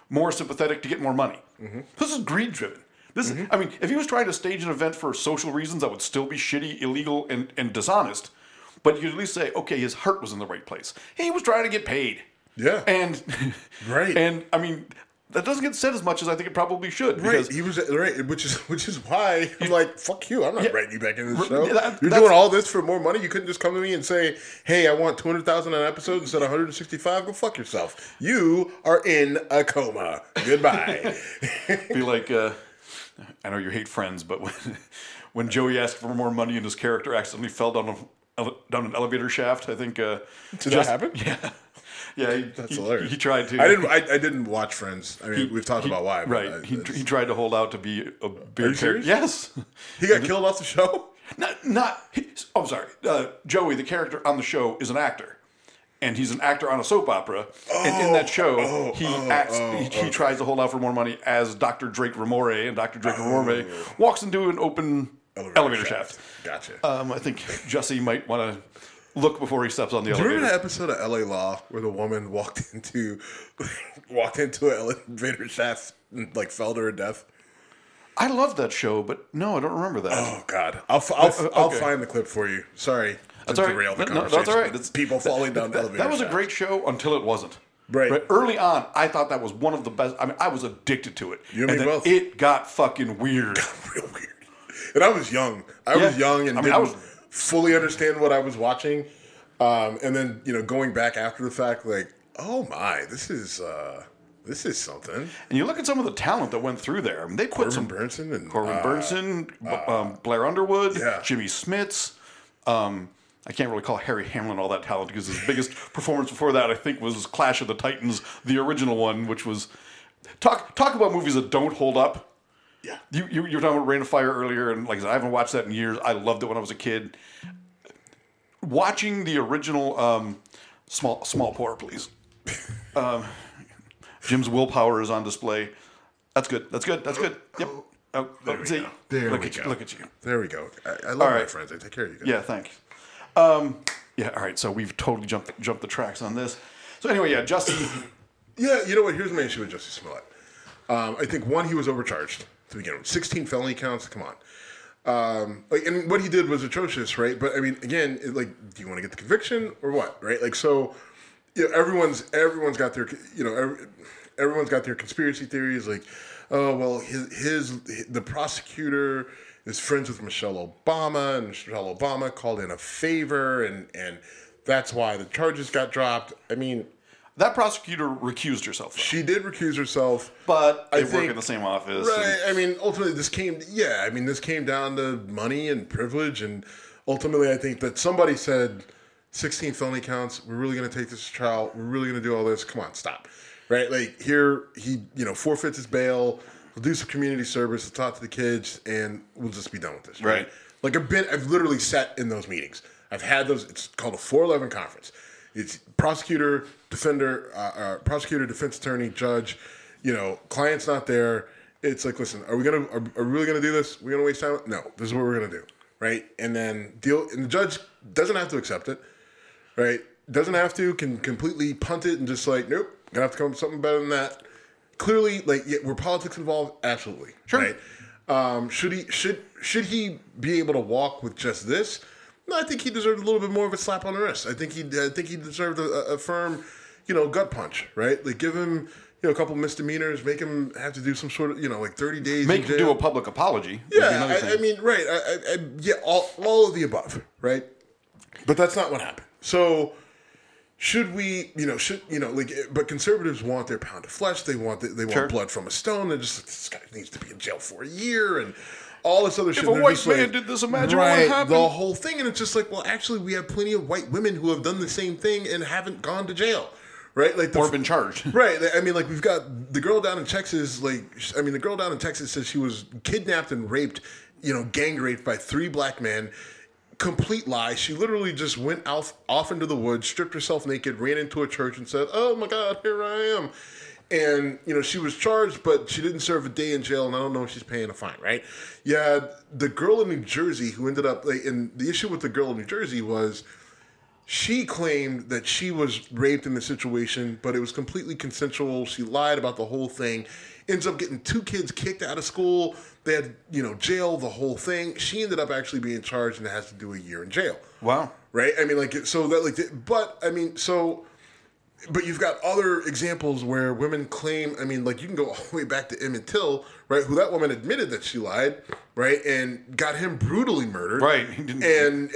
B: more sympathetic to get more money. This is greed driven. This is, I mean, if he was trying to stage an event for social reasons, that would still be shitty, illegal, and dishonest. But you could at least say, okay, his heart was in the right place. He was trying to get paid.
C: Yeah.
B: And
C: right.
B: And I mean, that doesn't get said as much as I think it probably should.
C: Right. He was right, which is why I'm like, fuck you. I'm not writing you back into the show.
B: That's
C: doing all this for more money. You couldn't just come to me and say, hey, I want $200,000 an episode instead of $165. Go fuck yourself. You are in a coma. Goodbye.
B: Be like, I know you hate Friends, but when Joey asked for more money and his character accidentally fell down an elevator shaft, I think.
C: Did that happen?
B: Yeah. Yeah,
C: that's hilarious.
B: He tried to.
C: I didn't watch Friends. I mean, we've talked about why.
B: Right. He tried to hold out to be a big character. Yes.
C: He got killed off the show?
B: I'm sorry. Joey, the character on the show, is an actor. And he's an actor on a soap opera. And in that show, he tries to hold out for more money as Dr. Drake Ramore. And Dr. Drake Ramore walks into an open elevator shaft.
C: Gotcha.
B: I think Jesse might want to look before he steps on the elevator.
C: Do you remember that episode of LA Law where the woman walked into an elevator shaft and like fell to her death?
B: I love that show, but no, I don't remember that.
C: Oh God, I'll find the clip for you. Sorry,
B: that's all right. No, that's all right. It's
C: people falling down the elevator.
B: That was a great show until it wasn't.
C: Right.
B: Early on, I thought that was one of the best. I mean, I was addicted to it.
C: You and me both.
B: It got fucking weird.
C: It got real weird. And I was young. I was young and didn't fully understand what I was watching. And then, going back after the fact, like, oh my, this is something.
B: And you look at some of the talent that went through there. I mean, they put
C: Corbin Burnson,
B: Blair Underwood,
C: yeah.
B: Jimmy Smits. I can't really call Harry Hamlin all that talented because his biggest performance before that, I think, was Clash of the Titans, the original one, which was talk about movies that don't hold up.
C: Yeah,
B: you were talking about Rain of Fire earlier, and like I said, I haven't watched that in years. I loved it when I was a kid. Watching the original Small Pour, please. Jim's willpower is on display. That's good. Yep. Oh,
C: there we go.
B: Look at you.
C: There we go. I love my friends. I take care of you guys.
B: Yeah, thanks. Yeah, all right. So we've totally jumped the tracks on this. So anyway, yeah, Jussie.
C: Yeah, you know what? Here's my issue with Jussie Smollett. I think one, he was overcharged to begin with. 16 felony counts. Come on. And what he did was atrocious, right? But I mean, again, do you want to get the conviction or what, right? Like, so, everyone's got their, everyone's got their conspiracy theories. Like, oh well, the prosecutor is friends with Michelle Obama, and Michelle Obama called in a favor, and that's why the charges got dropped. I mean,
B: that prosecutor recused herself, though.
C: She did recuse herself.
B: But they work in the same office.
C: Right. I mean, ultimately, this came down to money and privilege. And ultimately, I think that somebody said, 16 felony counts, we're really going to take this to trial. We're really going to do all this. Come on, stop. Right? Like, here, he, forfeits his bail. We'll do some community service. We'll talk to the kids, and we'll just be done with this. Right? Like, I've literally sat in those meetings. I've had those. It's called a 411 conference. It's prosecutor, defender, defense attorney, judge. Client's not there. It's like, listen, are we really gonna do this? We're gonna waste time? No, this is what we're gonna do, right? And then and the judge doesn't have to accept it, right? Doesn't have to, can completely punt it and just like, nope, gonna have to come up with something better than that. Clearly, were politics involved? Absolutely,
B: sure.
C: Right? Should he be able to walk with just this? No, I think he deserved a little bit more of a slap on the wrist. I think he deserved a firm, gut punch, right? Like, give him, a couple misdemeanors, make him have to do some sort of, 30 days.
B: Make him do a public apology.
C: Yeah, I mean, right. All of the above, right? But that's not what happened. So, should we, but conservatives want their pound of flesh. They want blood from a stone. They're just, this guy needs to be in jail for a year and all this other shit.
B: If a white man did this, imagine what would happen.
C: The whole thing. And it's just like, well, actually, we have plenty of white women who have done the same thing and haven't gone to jail. Right?
B: Or been charged.
C: Right. I mean, we've got the girl down in Texas, the girl down in Texas says she was kidnapped and raped, gang raped by 3 black men. Complete lie. She literally just went off into the woods, stripped herself naked, ran into a church and said, oh my God, here I am. And, she was charged, but she didn't serve a day in jail, and I don't know if she's paying a fine, right? Yeah, the girl in New Jersey who ended up, and the issue with the girl in New Jersey was She claimed that she was raped in the situation, but it was completely consensual. She lied about the whole thing. Ends up getting 2 kids kicked out of school. They had, jail, the whole thing. She ended up actually being charged and has to do a year in jail.
B: Wow.
C: Right? I mean, but you've got other examples where women claim, you can go all the way back to Emmett Till, right? Who that woman admitted that she lied, right? And got him brutally murdered.
B: Right.
C: And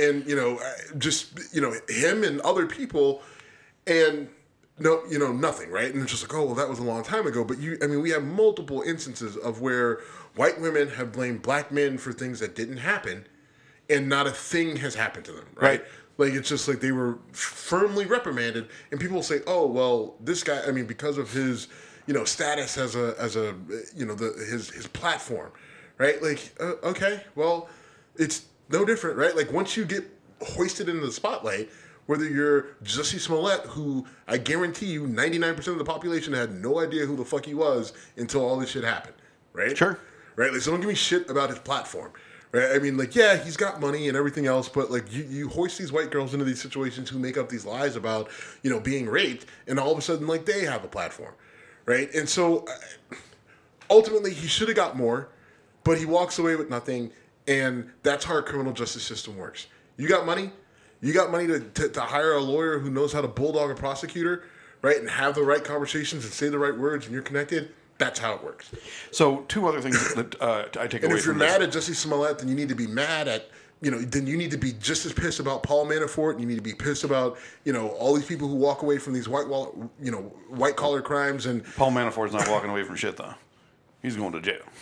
C: him and other people, and nothing, right? And it's just like, oh, well, that was a long time ago. But we have multiple instances of where white women have blamed black men for things that didn't happen, and not a thing has happened to them, right? Like, it's just like they were firmly reprimanded, and people will say, oh, well, this guy, because of his, status as his platform, right? Like, okay, well, it's no different, right? Like, once you get hoisted into the spotlight, whether you're Jussie Smollett, who I guarantee you 99% of the population had no idea who the fuck he was until all this shit happened, right?
B: Sure.
C: Right? Like, so don't give me shit about his platform. Right? He's got money and everything else, but you hoist these white girls into these situations who make up these lies about, being raped, and all of a sudden, they have a platform, right? And so, ultimately, he should have got more, but he walks away with nothing, and that's how our criminal justice system works. You got money to hire a lawyer who knows how to bulldog a prosecutor, right, and have the right conversations and say the right words, and you're connected. That's how it works.
B: So 2 other things that I take away from this.
C: And if you're mad at Jussie Smollett, then you need to be mad at, then you need to be just as pissed about Paul Manafort. You need to be pissed about, all these people who walk away from these white collar crimes. And
B: Paul Manafort's not walking away from shit, though. He's going to jail.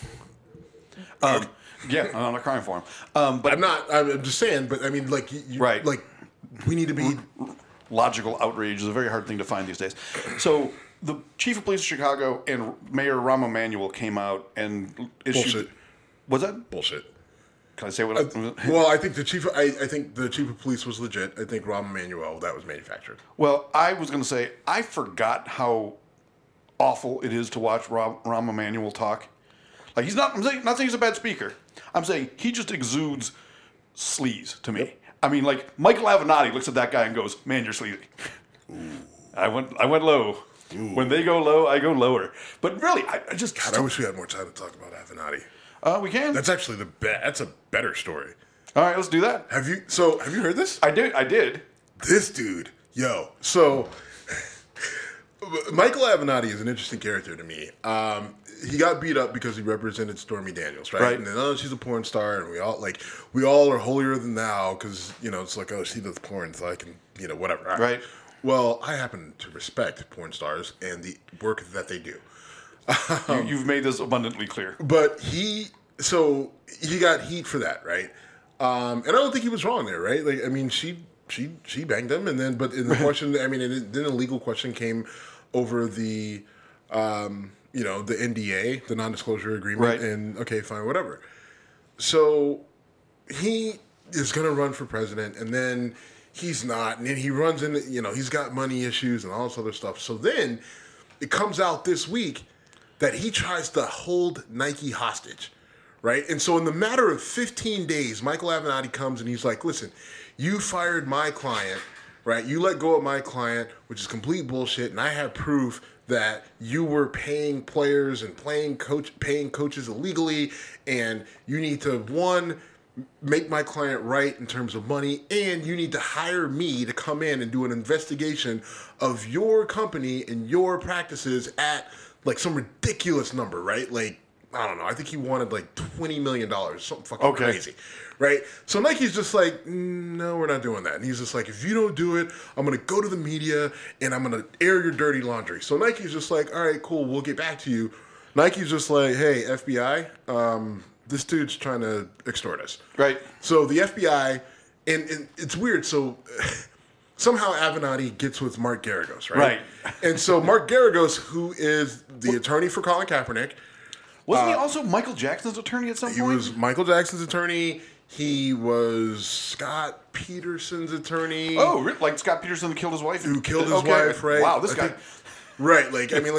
B: Yeah, I'm not crying for him. But
C: I'm just saying. But
B: right.
C: Like, we need to be
B: logical outrage is a very hard thing to find these days. So the chief of police of Chicago and Mayor Rahm Emanuel came out and issued.
C: Bullshit.
B: Was that
C: bullshit?
B: Can I say what?
C: I think the chief. I think the chief of police was legit. I think Rahm Emanuel, that was manufactured.
B: Well, I was going to say I forgot how awful it is to watch Rahm Emanuel talk. Like, he's not. I'm not saying he's a bad speaker. I'm saying he just exudes sleaze to me. Yep. Like Michael Avenatti looks at that guy and goes, "Man, you're sleazy." I went low. Ooh. When they go low, I go lower. But really, I just...
C: God, I wish we had more time to talk about Avenatti.
B: We can.
C: That's actually that's a better story.
B: All right, let's do that.
C: Have you heard this?
B: I did.
C: This dude, so Michael Avenatti is an interesting character to me. He got beat up because he represented Stormy Daniels, right? And then, she's a porn star, and we all are holier than thou because, it's like, oh, she does porn, so I can, whatever.
B: Right.
C: Well, I happen to respect porn stars and the work that they do.
B: You've made this abundantly clear.
C: But he got heat for that, right? And I don't think he was wrong there, right? Like, she banged him, and then, but in the question, then a legal question came over the, the NDA, the non-disclosure agreement,
B: right.
C: And okay, fine, whatever. So he is going to run for president, and then he's not, and then he runs into, he's got money issues and all this other stuff. So then it comes out this week that he tries to hold Nike hostage, right? And so in the matter of 15 days, Michael Avenatti comes and he's like, listen, you fired my client, right? You let go of my client, which is complete bullshit, and I have proof that you were paying players and paying coaches illegally, and you need to, one, make my client right in terms of money, and you need to hire me to come in and do an investigation of your company and your practices at like some ridiculous number, right? Like, I don't know. I think he wanted like $20 million, something fucking crazy, right? So Nike's just like, no, we're not doing that. And he's just like, if you don't do it, I'm going to go to the media and I'm going to air your dirty laundry. So Nike's just like, all right, cool, we'll get back to you. Nike's just like, hey, FBI, this dude's trying to extort us.
B: Right.
C: So the FBI, and it's weird, so somehow Avenatti gets with Mark Garagos, right? Right. And so Mark Garagos, who is the attorney for Colin Kaepernick.
B: Wasn't he also Michael Jackson's attorney at some point?
C: He was Michael Jackson's attorney. He was Scott Peterson's attorney.
B: Oh, like Scott Peterson killed his wife?
C: Who killed his wife, right?
B: Wow, this guy...
C: Right,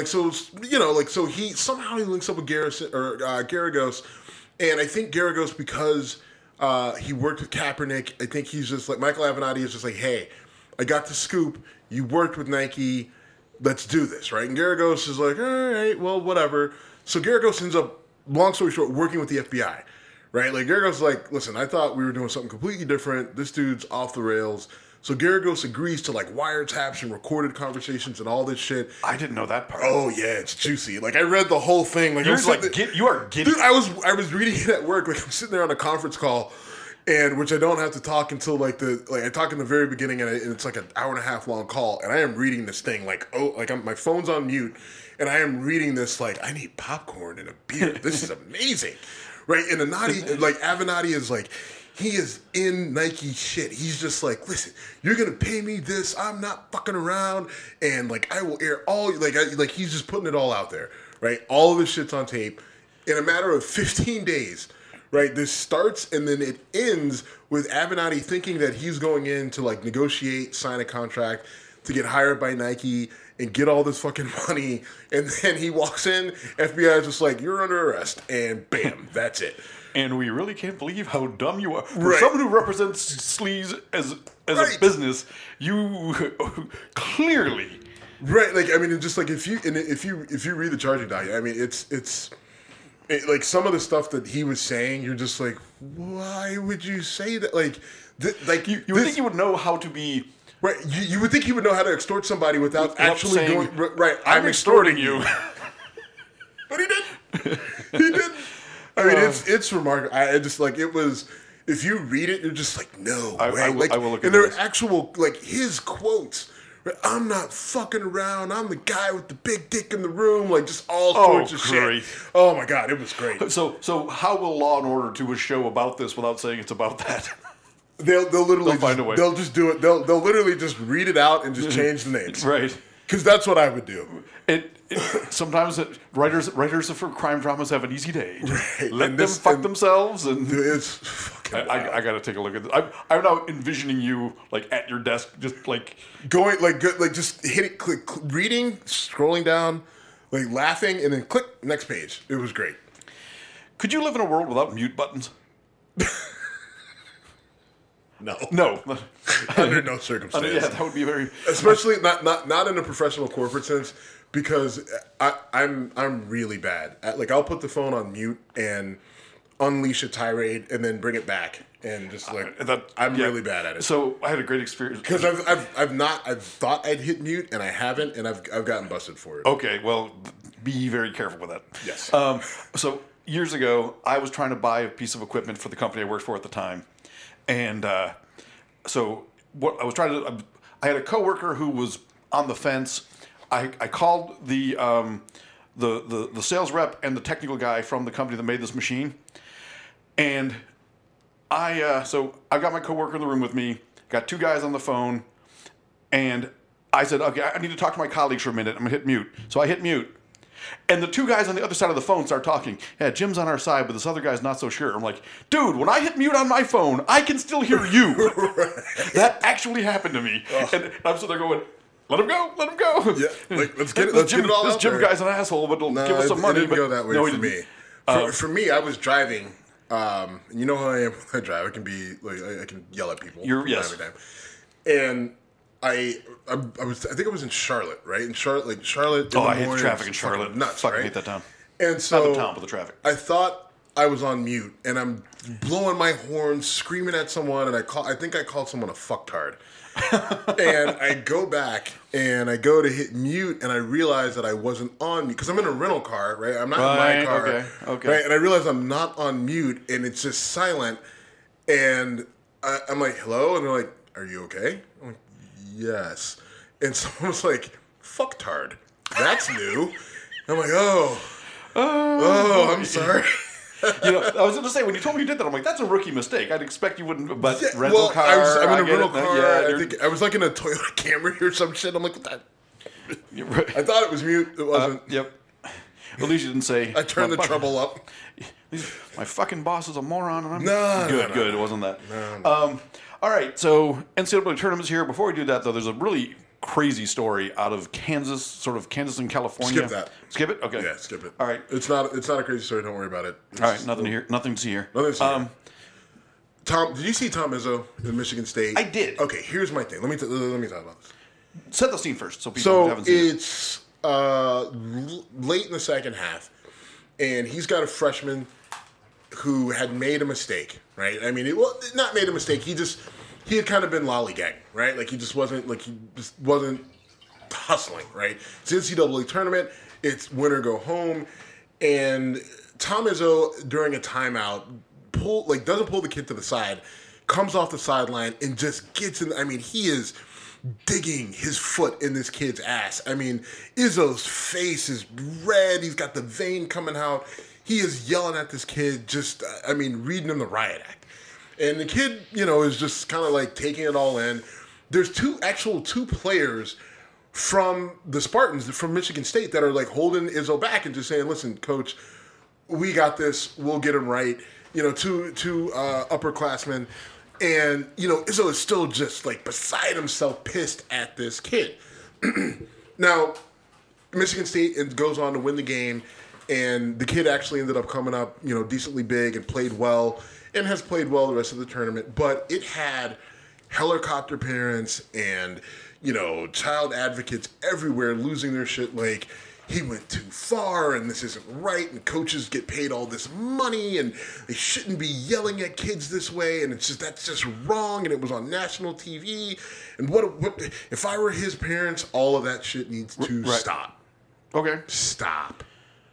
C: so he somehow he links up with Garagos, and I think Garagos, because he worked with Kaepernick, I think he's just like, Michael Avenatti is just like, hey, I got the scoop. You worked with Nike. Let's do this, right? And Garagos is like, all right, well, whatever. So Garagos ends up, long story short, working with the FBI, right? Like, Garagos is like, listen, I thought we were doing something completely different. This dude's off the rails. So Garagos agrees to, like, wiretaps and recorded conversations and all this shit.
B: I didn't know that part.
C: Oh, yeah, it's juicy. Like, I read the whole thing. Like,
B: you are giddy.
C: Dude, I was reading it at work. Like, I'm sitting there on a conference call, and which I don't have to talk until, I talk in the very beginning, and it's like an hour and a half long call, and I am reading this thing, my phone's on mute, and I am reading this, like, I need popcorn and a beer. This is amazing. Right? And Avenatti is like, he is in Nike shit. He's just like, listen, you're gonna pay me this. I'm not fucking around, and like I will air all he's just putting it all out there, right? All of this shit's on tape in a matter of 15 days, right? This starts and then it ends with Avenatti thinking that he's going in to like negotiate, sign a contract to get hired by Nike and get all this fucking money, and then he walks in, FBI is just like, you're under arrest, and bam, that's it.
B: And we really can't believe how dumb you are. For someone who represents sleaze as a business, you clearly
C: right. Like, I mean, it's just like if you read the charging document, I mean, it's like some of the stuff that he was saying, you're just like, why would you say that? Like,
B: you would think he would know how to be
C: right. You would think he would know how to extort somebody without actually
B: saying,
C: going right. I'm extorting you, but he didn't. He didn't. I mean, it's remarkable. I just like it was. If you read it, you're just like, no way.
B: I will look at
C: and there
B: this.
C: are actual like his quotes. I'm not fucking around. I'm the guy with the big dick in the room. Like just all sorts of shit. Oh my god, it was great.
B: So how will Law and Order do a show about this without saying it's about that?
C: They'll literally
B: find a way.
C: They'll just do it. They'll literally just read it out and just change the names.
B: Right.
C: Because that's what I would do.
B: Sometimes writers for crime dramas have an easy day.
C: Right.
B: Let them fuck themselves, and
C: it's fucking.
B: I got to take a look at this. I'm now envisioning you like at your desk, just like
C: going like just hitting click reading, scrolling down, like laughing, and then click next page. It was great.
B: Could you live in a world without mute buttons?
C: No. Under no circumstances.
B: Yeah, that would be very.
C: Especially not in a professional corporate sense, because I'm really bad at, like, I'll put the phone on mute and unleash a tirade and then bring it back and just like I'm really bad at it.
B: So I had a great experience
C: because I've thought I'd hit mute and I haven't, and I've gotten busted for it.
B: Okay, well, be very careful with that.
C: Yes.
B: So years ago, I was trying to buy a piece of equipment for the company I worked for at the time. And so what I was trying to, I had a coworker who was on the fence. I called the sales rep and the technical guy from the company that made this machine, and so I got my coworker in the room with me. Got two guys on the phone, and I said, okay, I need to talk to my colleagues for a minute. I'm gonna hit mute. So I hit mute. And the two guys on the other side of the phone start talking. Yeah, Jim's on our side, but this other guy's not so sure. I'm like, dude, when I hit mute on my phone, I can still hear you. That actually happened to me. And I'm sitting there going, let him go.
C: Yeah, like, let's get it all out there.
B: This Jim guy's an asshole, but he'll give us some money.
C: It didn't go that way for me. For me, I was driving. You know how I am when I drive. I can be like, I can yell at people.
B: Yes.
C: Every time. And I think I was in Charlotte, right? In Charlotte.
B: I hate the traffic in Charlotte.
C: Nuts,
B: Fucking
C: right?
B: hate that town.
C: And so
B: not the town, but the traffic.
C: I thought I was on mute, and I'm blowing my horn, screaming at someone, and I think I called someone a fucktard. And I go back and I go to hit mute, and I realize that I wasn't on mute because I'm in a rental car, right? I'm not in my car,
B: okay.
C: Right? And I realize I'm not on mute, and it's just silent. And I'm like, "Hello," and they're like, "Are you okay?" I'm like, "Yes." And someone was like, "Fucktard." That's new. I'm like, oh, I'm sorry.
B: You know, I was going to say, when you told me you did that, I'm like, that's a rookie mistake. I'd expect you wouldn't, but rental car.
C: I'm in a rental car. I think I was like in a Toyota Camry or some shit. I'm like, what that?
B: Right.
C: I thought it was mute. It wasn't.
B: Yep. At least you didn't say.
C: I turned the treble up.
B: My fucking boss is a moron, and I'm
C: good.
B: Good. It wasn't that.
C: No.
B: All right. So NCAA tournaments here. Before we do that, though, there's a really crazy story out of Kansas, sort of Kansas and California.
C: Skip that.
B: Skip it? Okay.
C: Yeah, skip it.
B: All right.
C: It's not a crazy story. Don't worry about it.
B: All right. Nothing to see here.
C: Nothing to see here. Tom, did you see Tom Izzo in Michigan State?
B: I did.
C: Okay, here's my thing. Let me talk about this.
B: Set the scene first, so people haven't seen it.
C: It's late in the second half, and he's got a freshman who had made a mistake, right? I mean, not made a mistake. He had kind of been lollygagging, right? Like he just wasn't hustling, right? It's NCAA tournament. It's win or go home, and Tom Izzo during a timeout doesn't pull the kid to the side, comes off the sideline and just gets in. I mean, he is digging his foot in this kid's ass. I mean, Izzo's face is red. He's got the vein coming out. He is yelling at this kid, just, reading him the riot act. And the kid, is just kind of like taking it all in. There's two players from the Spartans, from Michigan State, that are like holding Izzo back and just saying, listen, coach, we got this. We'll get him right. Two upperclassmen. And, Izzo is still just like beside himself, pissed at this kid. Now, Michigan State goes on to win the game, and the kid actually ended up coming up, decently big and played well, and has played well the rest of the tournament. But it had helicopter parents and, child advocates everywhere losing their shit like, he went too far, and this isn't right, and coaches get paid all this money, and they shouldn't be yelling at kids this way, and that's just wrong, and it was on national TV, and what if I were his parents, all of that shit needs to stop.
B: Okay.
C: Stop.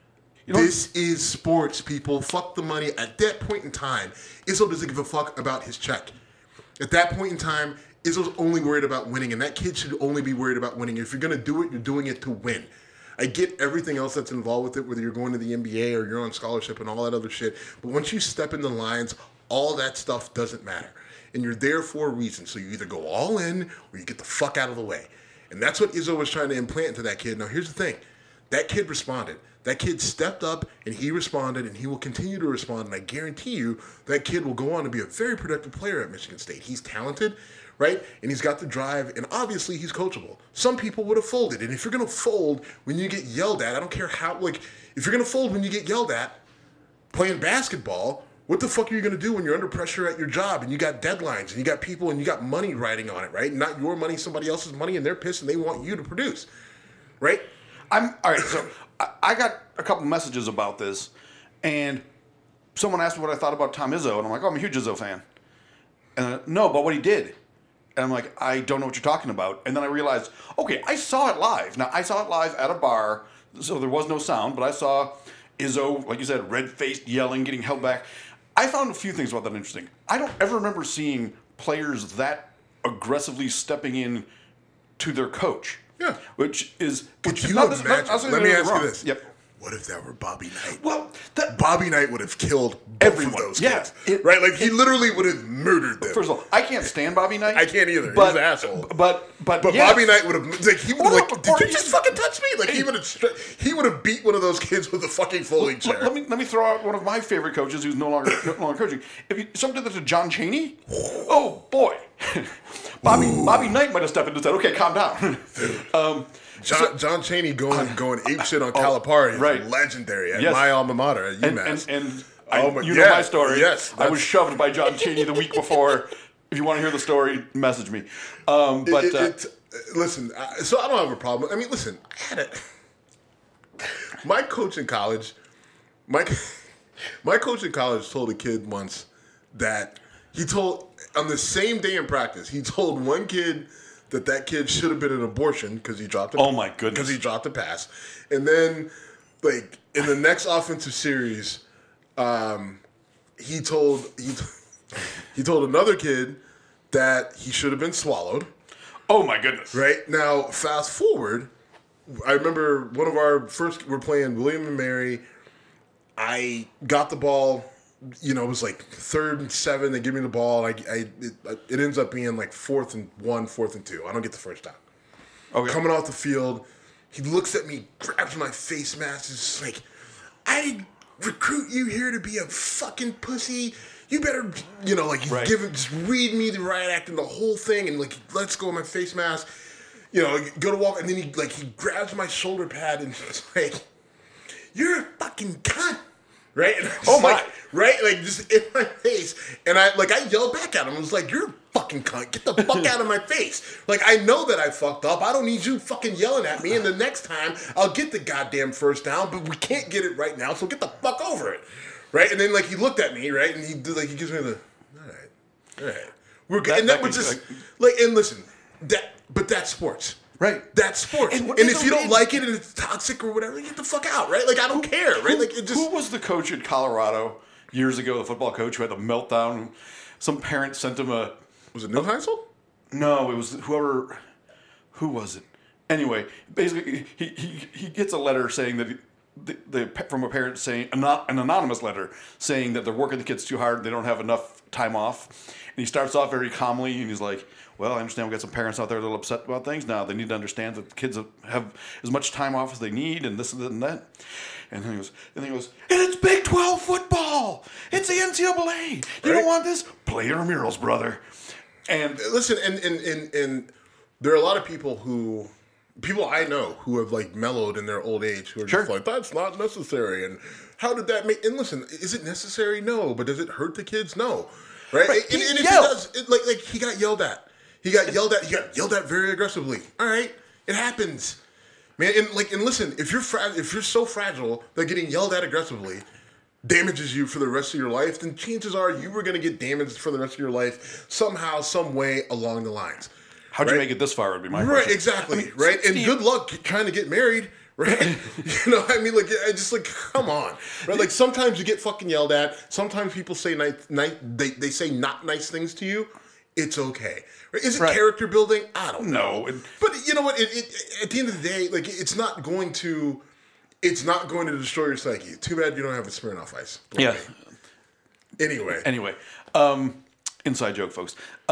C: This is sports, people. Fuck the money. At that point in time, Izzo doesn't give a fuck about his check. At that point in time, Izzo's only worried about winning, and that kid should only be worried about winning. If you're going to do it, you're doing it to win. I get everything else that's involved with it, whether you're going to the NBA or you're on scholarship and all that other shit. But once you step in the lines, all that stuff doesn't matter. And you're there for a reason. So you either go all in or you get the fuck out of the way. And that's what Izzo was trying to implant into that kid. Now, here's the thing. That kid responded. That kid stepped up and he responded, and he will continue to respond. And I guarantee you that kid will go on to be a very productive player at Michigan State. He's talented, right? And he's got the drive, and obviously he's coachable. Some people would have folded. And if you're going to fold when you get yelled at, I don't care how, if you're going to fold when you get yelled at playing basketball, what the fuck are you going to do when you're under pressure at your job and you got deadlines and you got people and you got money riding on it, right? Not your money, somebody else's money, and they're pissed and they want you to produce, right?
B: All right, so I got a couple messages about this, and someone asked me what I thought about Tom Izzo, and I'm like, oh, I'm a huge Izzo fan. And no, but what he did. And I'm like, I don't know what you're talking about. And then I realized, okay, I saw it live. Now, I saw it live at a bar, so there was no sound, but I saw Izzo, like you said, red-faced, yelling, getting held back. I found a few things about that interesting. I don't ever remember seeing players that aggressively stepping in to their coach.
C: Yeah.
B: Which is...
C: Could you imagine? Let me ask you this.
B: Yep.
C: What if that were Bobby Knight?
B: Well,
C: Bobby Knight would have killed both of those kids. Right? Like, he literally would have murdered them.
B: First of all, I can't stand Bobby Knight.
C: I can't either. He's an asshole.
B: But
C: yes. Bobby Knight would have, did you just fucking touch me? Like, he would have beat one of those kids with a fucking folding chair.
B: Let me throw out one of my favorite coaches who's no longer coaching. If someone did that to John Chaney, oh boy, Bobby Knight might have stepped in and said, "Okay, calm down."
C: John Chaney going ape shit on Calipari is legendary at my alma mater at UMass.
B: You know my story.
C: Yes,
B: I was shoved by John Chaney the week before. If you want to hear the story, message me.
C: Listen, so I don't have a problem. I mean, listen, my coach in college, my coach in college told a kid once that on the same day in practice, he told one kid that kid should have been an abortion because he dropped it.
B: Oh my goodness!
C: Because he dropped a pass, and then in the next offensive series, he told another kid that he should have been swallowed.
B: Oh my goodness!
C: Right now, fast forward, I remember we're playing William and Mary. I got the ball. It was like 3rd and 7. They give me the ball. And it ends up being like 4th and 1, 4th and 2. I don't get the first down. Okay. Coming off the field, he looks at me, grabs my face mask, is just like, I didn't recruit you here to be a fucking pussy. You better, just read me the riot act and the whole thing, and let's go with my face mask. Go to walk, and then he grabs my shoulder pad and he's like, "You're a fucking cunt." right? Like just in my face, and I yelled back at him. I was like, "You're a fucking cunt! Get the fuck out of my face!" Like, I know that I fucked up. I don't need you fucking yelling at me. And the next time, I'll get the goddamn first down, but we can't get it right now. So get the fuck over it, right? And then he looked at me, right, and he gives me the all right, we're good. And that was just and listen, but that's sports.
B: Right.
C: That's sports. And if you don't like it and it's toxic or whatever, get the fuck out, right? Like, I don't care, right? Like, it just...
B: Who was the coach in Colorado years ago, the football coach who had the meltdown? Some parent sent him a...
C: Was it Neuheisel?
B: No, it was whoever... Who was it? Anyway, basically, he gets a letter saying that... from a parent saying... An anonymous letter saying that they're working the kids too hard, they don't have enough time off. And he starts off very calmly, and he's like... Well, I understand we've got some parents out there a little upset about things now. They need to understand that the kids have as much time off as they need and this and that. And then he goes, and it's Big 12 football. It's the NCAA. You don't want this? Play your murals, brother. And
C: listen, and there are a lot of people I know who have mellowed in their old age who are just like, that's not necessary. And how did that make, and listen, is it necessary? No. But does it hurt the kids? No. Right? And if it does, he got yelled at. He got yelled at very aggressively. All right, it happens, man. And listen, if you're so fragile that getting yelled at aggressively damages you for the rest of your life, then chances are you were going to get damaged for the rest of your life somehow, some way along the lines.
B: How'd you make it this far? Would be my question.
C: Right, exactly. Right, and good luck trying to get married. Right, I just come on, right? Like, sometimes you get fucking yelled at. Sometimes people say they say not nice things to you. It's okay. Is it character building? I don't know. But you know what? At the end of the day, it's not going to destroy your psyche. Too bad you don't have a Smirnoff Ice.
B: Yeah.
C: Anyway.
B: Inside joke, folks.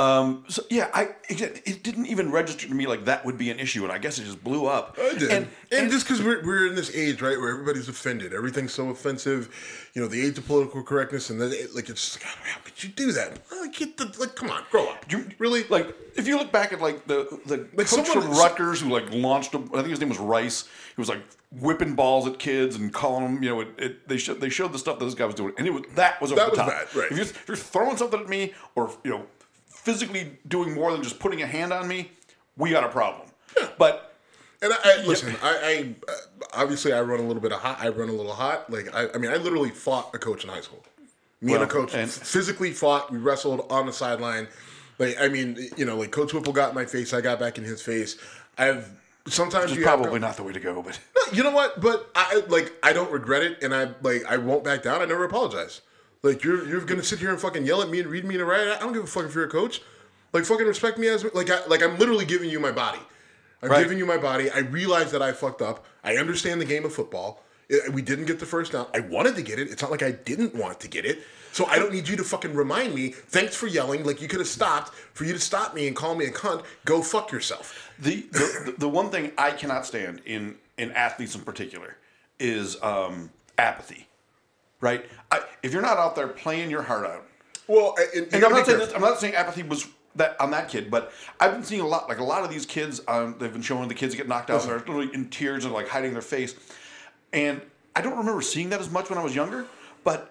B: It didn't even register to me like that would be an issue, and I guess it just blew up.
C: I did. And just because we're in this age, right, where everybody's offended, everything's so offensive. The age of political correctness, and then it's just how could you do that? Come on, grow up. Really?
B: If you look back at the coach from Rutgers who launched, I think his name was Rice. He was whipping balls at kids and calling them. They showed the stuff that this guy was doing, and that was over the top.
C: Bad, right?
B: If you're throwing something at me, or physically doing more than just putting a hand on me, we got a problem.
C: Yeah.
B: But
C: and listen, I obviously I run a little bit of hot. I run a little hot. I literally fought a coach in high school. Me and a coach physically fought. We wrestled on the sideline. Coach Whipple got in my face. I got back in his face. Sometimes
B: it's probably not the way to go, but
C: no, you know what? But I don't regret it, and I won't back down. I never apologize. You're gonna sit here and fucking yell at me and read me in a riot. I don't give a fuck if you're a coach. Fucking respect me as I'm literally giving you my body. I'm giving you my body. I realize that I fucked up. I understand the game of football. We didn't get the first down. I wanted to get it. It's not like I didn't want to get it. So I don't need you to fucking remind me. Thanks for yelling. You could have stopped. For you to stop me and call me a cunt, go fuck yourself.
B: The one thing I cannot stand in athletes in particular is apathy. Right? If you're not out there playing your heart out.
C: Well,
B: and I'm not saying apathy was that on that kid, but I've been seeing a lot of these kids. They've been showing the kids get knocked out and they're literally in tears and hiding their face. And I don't remember seeing that as much when I was younger, but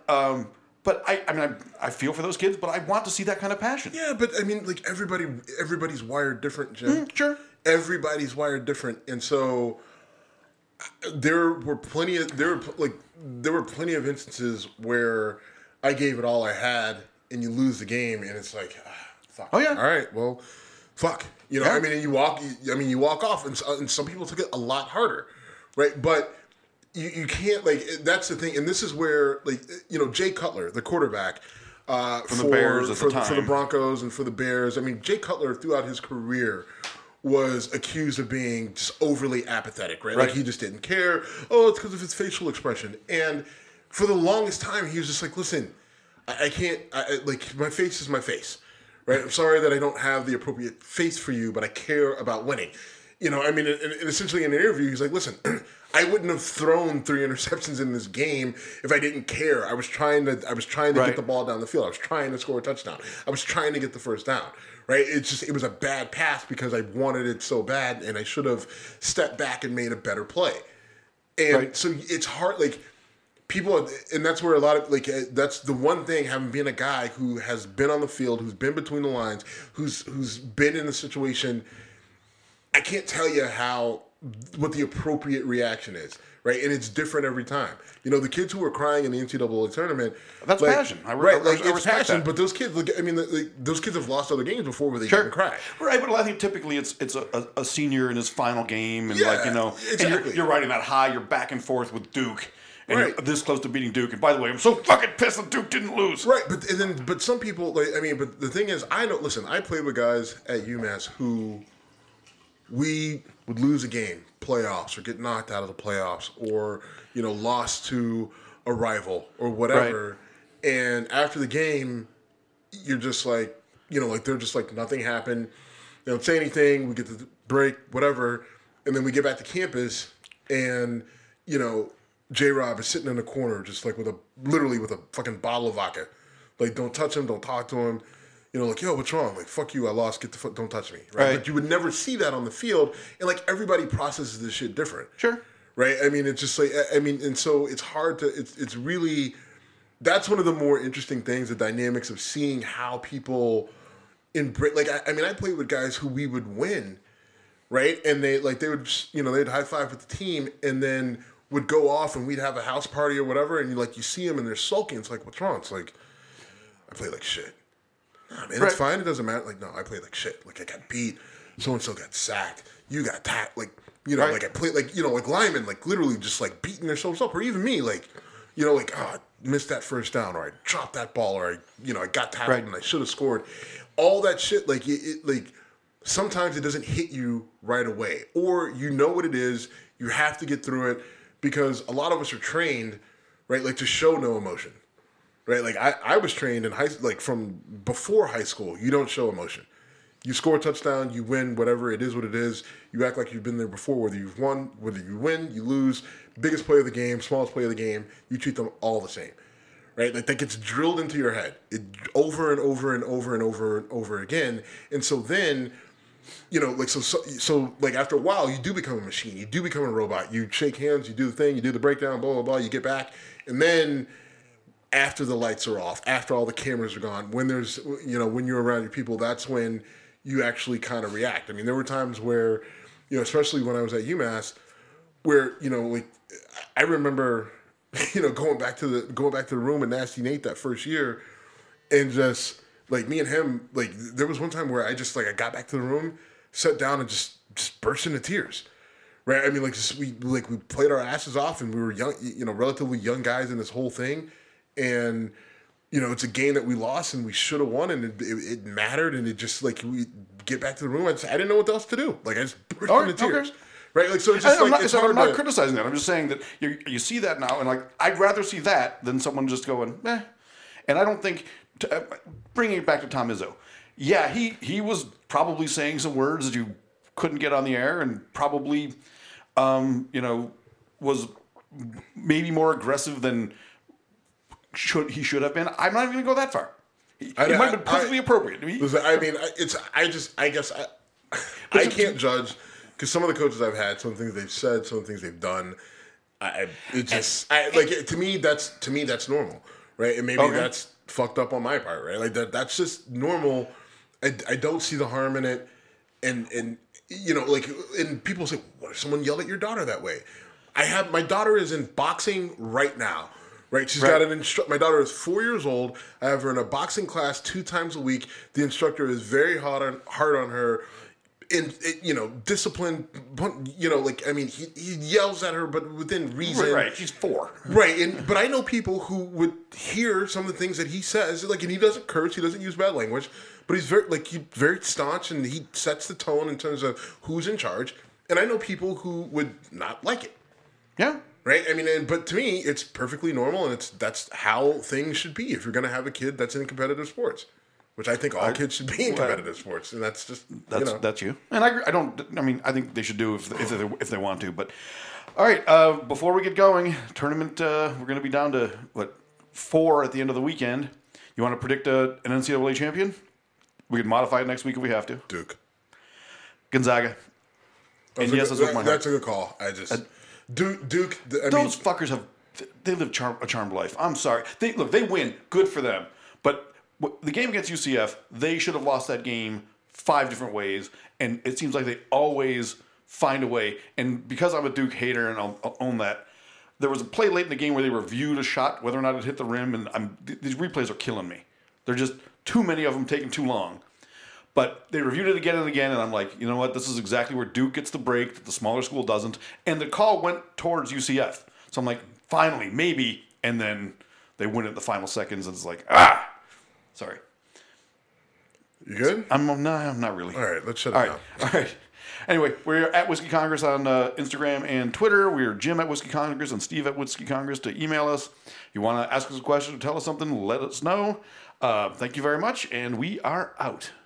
B: I feel for those kids, but I want to see that kind of passion.
C: Yeah, but everybody's wired different, Jim.
B: Sure.
C: Everybody's wired different, and so there were plenty of instances where I gave it all I had, and you lose the game, and it's fuck.
B: Oh yeah. All
C: right. Well, fuck. And you walk off, and some people took it a lot harder, right? But you can't that's the thing, and this is where Jay Cutler, the quarterback
B: from the Bears at the time,
C: for the Broncos and for the Bears. Jay Cutler throughout his career was accused of being just overly apathetic, right? He just didn't care. Oh, it's because of his facial expression. And for the longest time, he was just listen, I can't. My face is my face, right? I'm sorry that I don't have the appropriate face for you, but I care about winning. And essentially in an interview, he's listen, I wouldn't have thrown 3 interceptions in this game if I didn't care. I was trying to get the ball down the field. I was trying to score a touchdown. I was trying to get the first down, right? It was a bad pass because I wanted it so bad, and I should have stepped back and made a better play. And so it's hard, people, and that's where a lot of that's the one thing, having been a guy who has been on the field, who's been between the lines, who's been in the situation. I can't tell you what the appropriate reaction is, right? And it's different every time. The kids who were crying in the NCAA tournament,
B: that's passion,
C: I
B: it's
C: passion.
B: That.
C: But those kids, those kids have lost other games before where they didn't cry,
B: right? But I think typically it's a senior in his final game, and
C: exactly.
B: and you're riding that high, you're back and forth with Duke. And you're this close to beating Duke. And by the way, I'm so fucking pissed that Duke didn't lose.
C: Right, but some people, but the thing is, I played with guys at UMass who we would lose a game, playoffs, or get knocked out of the playoffs, or, lost to a rival or whatever. Right. And after the game, you're just like, they're just like, nothing happened. They don't say anything. We get the break, whatever. And then we get back to campus and, J-Rob is sitting in the corner just like literally with a fucking bottle of vodka. Like, don't touch him, don't talk to him. Yo, what's wrong? Like, fuck you, I lost, don't touch me. Right? But you would never see that on the field. And like, everybody processes this shit different.
B: Sure.
C: Right? It's just like, and so it's hard to, it's really, that's one of the more interesting things, the dynamics of seeing how people embrace, I played with guys who we would win, right? And they would, they'd high five with the team and then would go off and we'd have a house party or whatever, and you see them and they're sulking. It's like, what's wrong? It's like, I play like shit. Nah, man, it's fine. It doesn't matter. Like, no, I played like shit. Like, I got beat. So-and-so got sacked. You got tacked. Like, like I played like, like linemen, like literally just like beating themselves up. Or even me, like, I missed that first down, or I dropped that ball, or I got tackled and I should have scored. All that shit, like, sometimes it doesn't hit you right away. Or you know what it is. You have to get through it. Because a lot of us are trained, right, like to show no emotion, right? Like I was trained in from before high school. You don't show emotion. You score a touchdown, you win, whatever it is, what it is. You act like you've been there before, whether you've won, whether you win, you lose. Biggest play of the game, smallest play of the game. You treat them all the same, right? Like that gets drilled into your head over and over and over and over and over again. And so then, so after a while, you do become a machine. You do become a robot. You shake hands, you do the thing, you do the breakdown, blah, blah, blah. You get back. And then after the lights are off, after all the cameras are gone, when there's, when you're around your people, that's when you actually kind of react. There were times where, especially when I was at UMass, where, I remember, going back to the room with Nasty Nate that first year and just, like, me and him, like, there was one time where I just, like, I got back to the room, sat down, and just burst into tears, right? We played our asses off, and we were young, relatively young guys in this whole thing, and, it's a game that we lost, and we should have won, and it mattered, and it just, like, we get back to the room, I didn't know what else to do. Like, I just burst into tears. Okay. Right, like, so it's just
B: I'm not criticizing that. I'm just saying that you see that now, and like I'd rather see that than someone just going, meh. And I don't think, bringing it back to Tom Izzo, yeah, he was probably saying some words that you couldn't get on the air, and probably, was maybe more aggressive than he should have been. I'm not even going to go that far. It might have been perfectly appropriate.
C: Listen, I guess I can't judge. Because some of the coaches I've had, some things they've said, some things they've done, to me that's normal, right? And maybe that's fucked up on my part, right? Like that's just normal. I don't see the harm in it, and and people say, what if someone yelled at your daughter that way? My daughter is in boxing right now. Right, she's got an my daughter is 4 years old. I have her in a boxing class 2 times a week. The instructor is very hard on her. Discipline, he yells at her, but within reason.
B: Right, she's 4.
C: Right, but I know people who would hear some of the things that he says, and he doesn't curse, he doesn't use bad language, but he's very staunch, and he sets the tone in terms of who's in charge. And I know people who would not like it.
B: Yeah.
C: Right, but to me, it's perfectly normal, and that's how things should be if you're going to have a kid that's in competitive sports. Which I think all kids should be in competitive sports, and that's just
B: that's you. And I think they should do if they want to. But all right, before we get going, tournament we're going to be down to 4 at the end of the weekend. You want to predict an NCAA champion? We can modify it next week if we have to.
C: Duke,
B: Gonzaga. And yes, that's my heart.
C: That's a good call. Duke.
B: Those fuckers have they live a charmed life. I'm sorry. They win. Good for them. But the game against UCF, they should have lost that game 5 different ways, and it seems like they always find a way. And because I'm a Duke hater, and I'll own that, there was a play late in the game where they reviewed a shot, whether or not it hit the rim, and these replays are killing me. They're just too many of them taking too long. But they reviewed it again and again, and I'm like, you know what? This is exactly where Duke gets the break that the smaller school doesn't. And the call went towards UCF. So I'm like, finally, maybe. And then they win it in the final seconds, and it's like, sorry.
C: You good?
B: I'm not really.
C: All right, let's shut it down.
B: All right. Anyway, we're at Whiskey Congress on Instagram and Twitter. We're Jim at Whiskey Congress and Steve at Whiskey Congress to email us. If you want to ask us a question or tell us something, let us know. Thank you very much, and we are out.